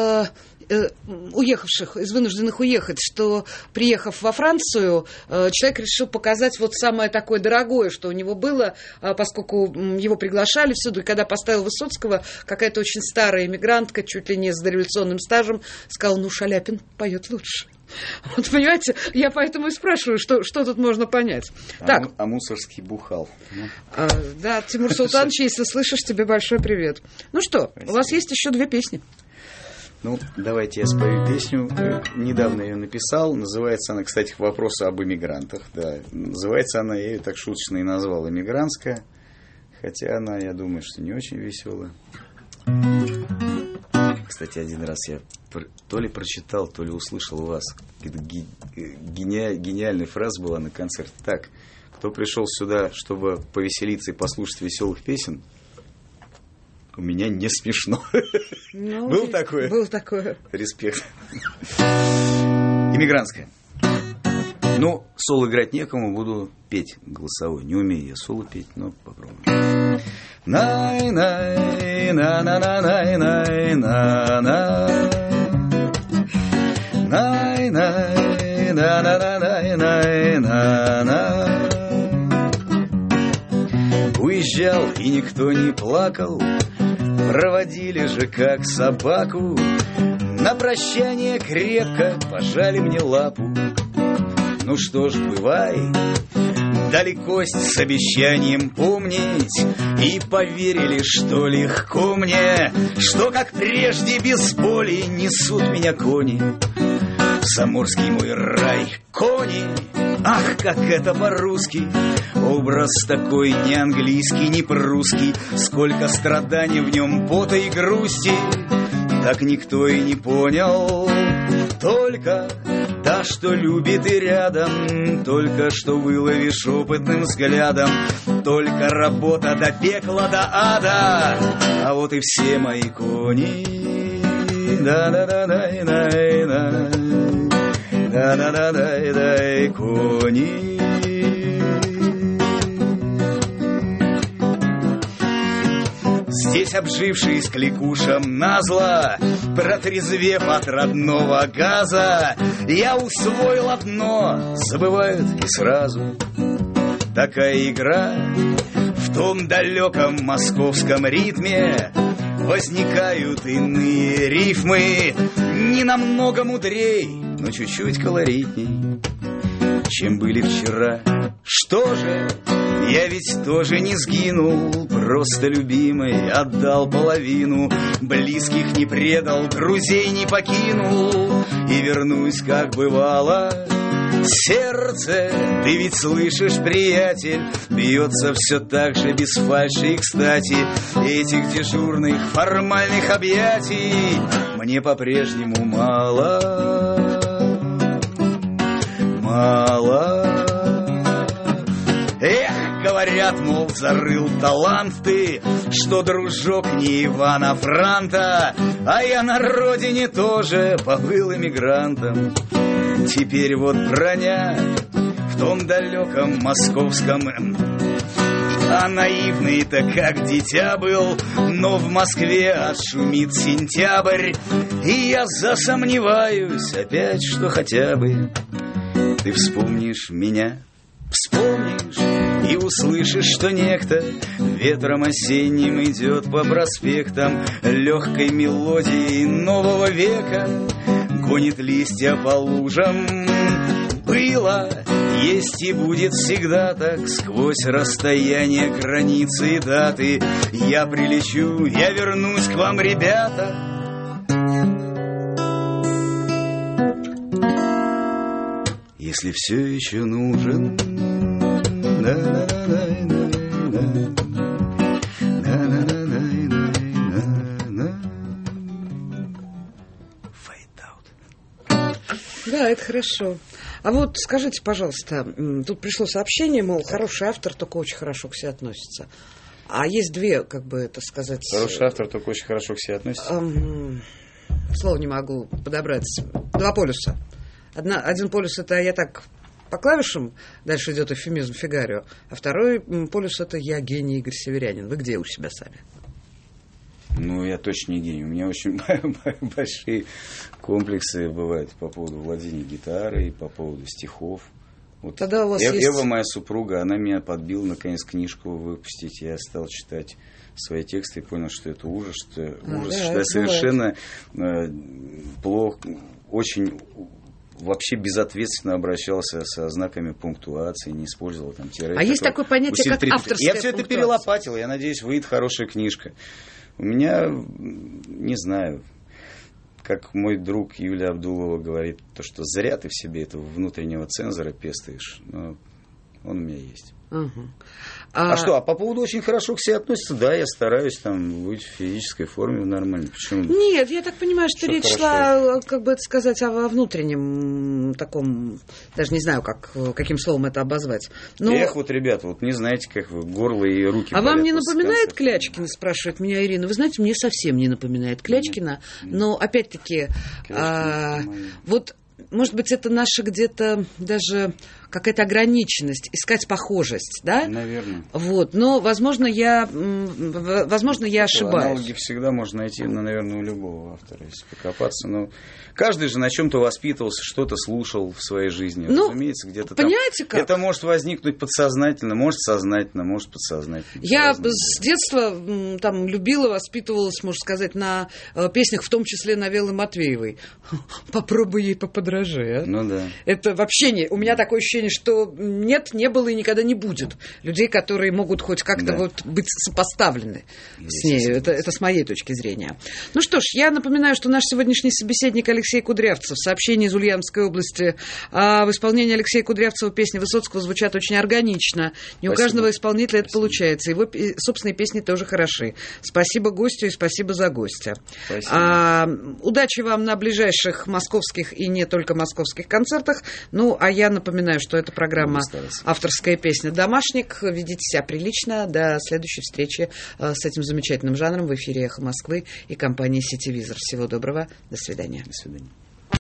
уехавших, из вынужденных уехать, что, приехав во Францию, человек решил показать вот самое такое дорогое, что у него было, поскольку его приглашали всюду, и когда поставил Высоцкого, какая-то очень старая эмигрантка, чуть ли не с дореволюционным стажем, сказала, ну, Шаляпин поет лучше. Вот понимаете, я поэтому и спрашиваю, что тут можно понять. Так.
А Мусорский бухал.
Да, Тимур Султанович, если слышишь, тебе большой привет. Ну что, спасибо. У вас есть еще 2 песни.
Ну, давайте я спою песню. Недавно ее написал. Называется она, кстати, к вопросу об иммигрантах. Да. Называется она, я ее так шуточно и назвал, «Иммигрантская». Хотя она, я думаю, что не очень веселая. Кстати, один раз я то ли прочитал, то ли услышал у вас. Гениальная фраза была на концерте. Так, кто пришел сюда, чтобы повеселиться и послушать веселых песен, у меня не смешно.
Ну,
был такое?
Был такое.
Респект. Иммигрантская. Ну, соло играть некому, буду петь голосовой. Не умею я соло петь, но попробую. Най-най, на-на-на-най-най, на-на. Най-най, на-на-на-най-най, на-на. Уезжал, и никто не плакал, проводили же как собаку. На прощание крепко пожали мне лапу. Ну что ж, бывай, далекость с обещанием помнить. И поверили, что легко мне, что, как прежде, без боли несут меня кони в заморский мой рай. Кони, ах, как это по-русски! Образ такой не английский, не прусский. Сколько страданий в нем, пота и грусти, так никто и не понял. Только та, что любит и рядом, только что выловишь опытным взглядом. Только работа до пекла, до ада, а вот и все мои кони. Да-да-да-дай-дай-дай, да-да-да-дай-дай, кони. Здесь, обжившись кликушам назло, протрезвев от родного газа, я усвоил одно, забывают и сразу. Такая игра в том далеком московском ритме, возникают иные рифмы, не намного мудрей, но чуть-чуть колоритней, чем были вчера. Что же, я ведь тоже не сгинул, просто любимой отдал половину, близких не предал, друзей не покинул, и вернусь, как бывало. Сердце, ты ведь слышишь, приятель, бьется все так же без фальши. И, кстати, этих дежурных формальных объятий мне по-прежнему мало. Мало. Эх, говорят, мол, зарыл талант ты, что дружок не Ивана Франта, а я на родине тоже побыл эмигрантом. Теперь вот броня в том далеком московском, а наивный-то как дитя был, но в Москве отшумит сентябрь, и я засомневаюсь опять, что хотя бы ты вспомнишь меня. Вспомнишь и услышишь, что некто ветром осенним идет по проспектам легкой мелодией нового века, гонит листья по лужам. Было, есть и будет всегда так, сквозь расстояние, границы и даты. Я прилечу, я вернусь к вам, ребята. Если все еще нужен,
да, это хорошо. А вот скажите, пожалуйста, тут пришло сообщение, мол, хороший автор только очень хорошо к себе относится. А есть две, как бы это сказать...
Хороший автор только очень хорошо к себе относится?
Слово не могу подобрать. Два полюса. Один полюс — это я так по клавишам, дальше идет эвфемизм Фигарио, а второй полюс — это я гений Игорь Северянин. Вы где у себя сами?
Ну, я точно не гений. У меня очень большие комплексы бывают по поводу владения гитарой, по поводу стихов. Вот
тогда у вас есть...
Ева, моя супруга, она меня подбила, наконец, книжку выпустить. Я стал читать свои тексты и понял, что это ужас, что я совершенно плохо, очень... вообще безответственно обращался со знаками пунктуации, не использовал там тире.
А есть такое понятие, как авторская
Я все это перелопатил, я надеюсь, выйдет хорошая книжка. У меня, не знаю, как мой друг Юлия Абдулова говорит, то, что зря ты в себе этого внутреннего цензора пестуешь, но он у меня есть.
Угу.
А по поводу очень хорошо к себе относится, да, я стараюсь там быть в физической форме нормально. Почему?
Нет, я так понимаю, что речь шла, как бы это сказать, о внутреннем таком, даже не знаю, каким словом это обозвать. Но...
Эх, вот, ребята, вот не знаете, как вы, горло и руки
болят. А вам не напоминает Клячкина, спрашивает меня Ирина. Вы знаете, мне совсем не напоминает Клячкина, но опять-таки, вот... Может быть, это наша где-то даже какая-то ограниченность, искать похожесть, да?
Наверное.
Вот, но, возможно, я ошибаюсь.
Аналоги всегда можно найти, наверное, у любого автора, если покопаться. Но каждый же на чем-то воспитывался, что-то слушал в своей жизни. Разумеется, где-то
понимаете,
там.
как?
Это может возникнуть подсознательно, может сознательно, может подсознательно.
Я с детства там любила, воспитывалась, можно сказать, на песнях, в том числе на Веллы Матвеевой. Попробуй ей поподражи, а?
Ну да.
Это вообще не... У меня такое ощущение, что нет, не было и никогда не будет людей, которые могут хоть как-то вот быть сопоставлены с ней. Это с моей точки зрения. Ну что ж, я напоминаю, что наш сегодняшний собеседник Алексей Кудрявцев. Сообщения из Ульяновской области. В исполнении Алексея Кудрявцева песни Высоцкого звучат очень органично. Не у каждого исполнителя это получается. Его собственные песни тоже хороши. Спасибо гостю и спасибо за гостя. Удачи вам на ближайших московских и не только московских концертах. Ну, а я напоминаю, что это программа «Авторская песня «Домашник». Ведите себя прилично. До следующей встречи с этим замечательным жанром в эфире «Эхо Москвы» и компании «Сетевизор». Всего доброго. До свидания.
До свидания.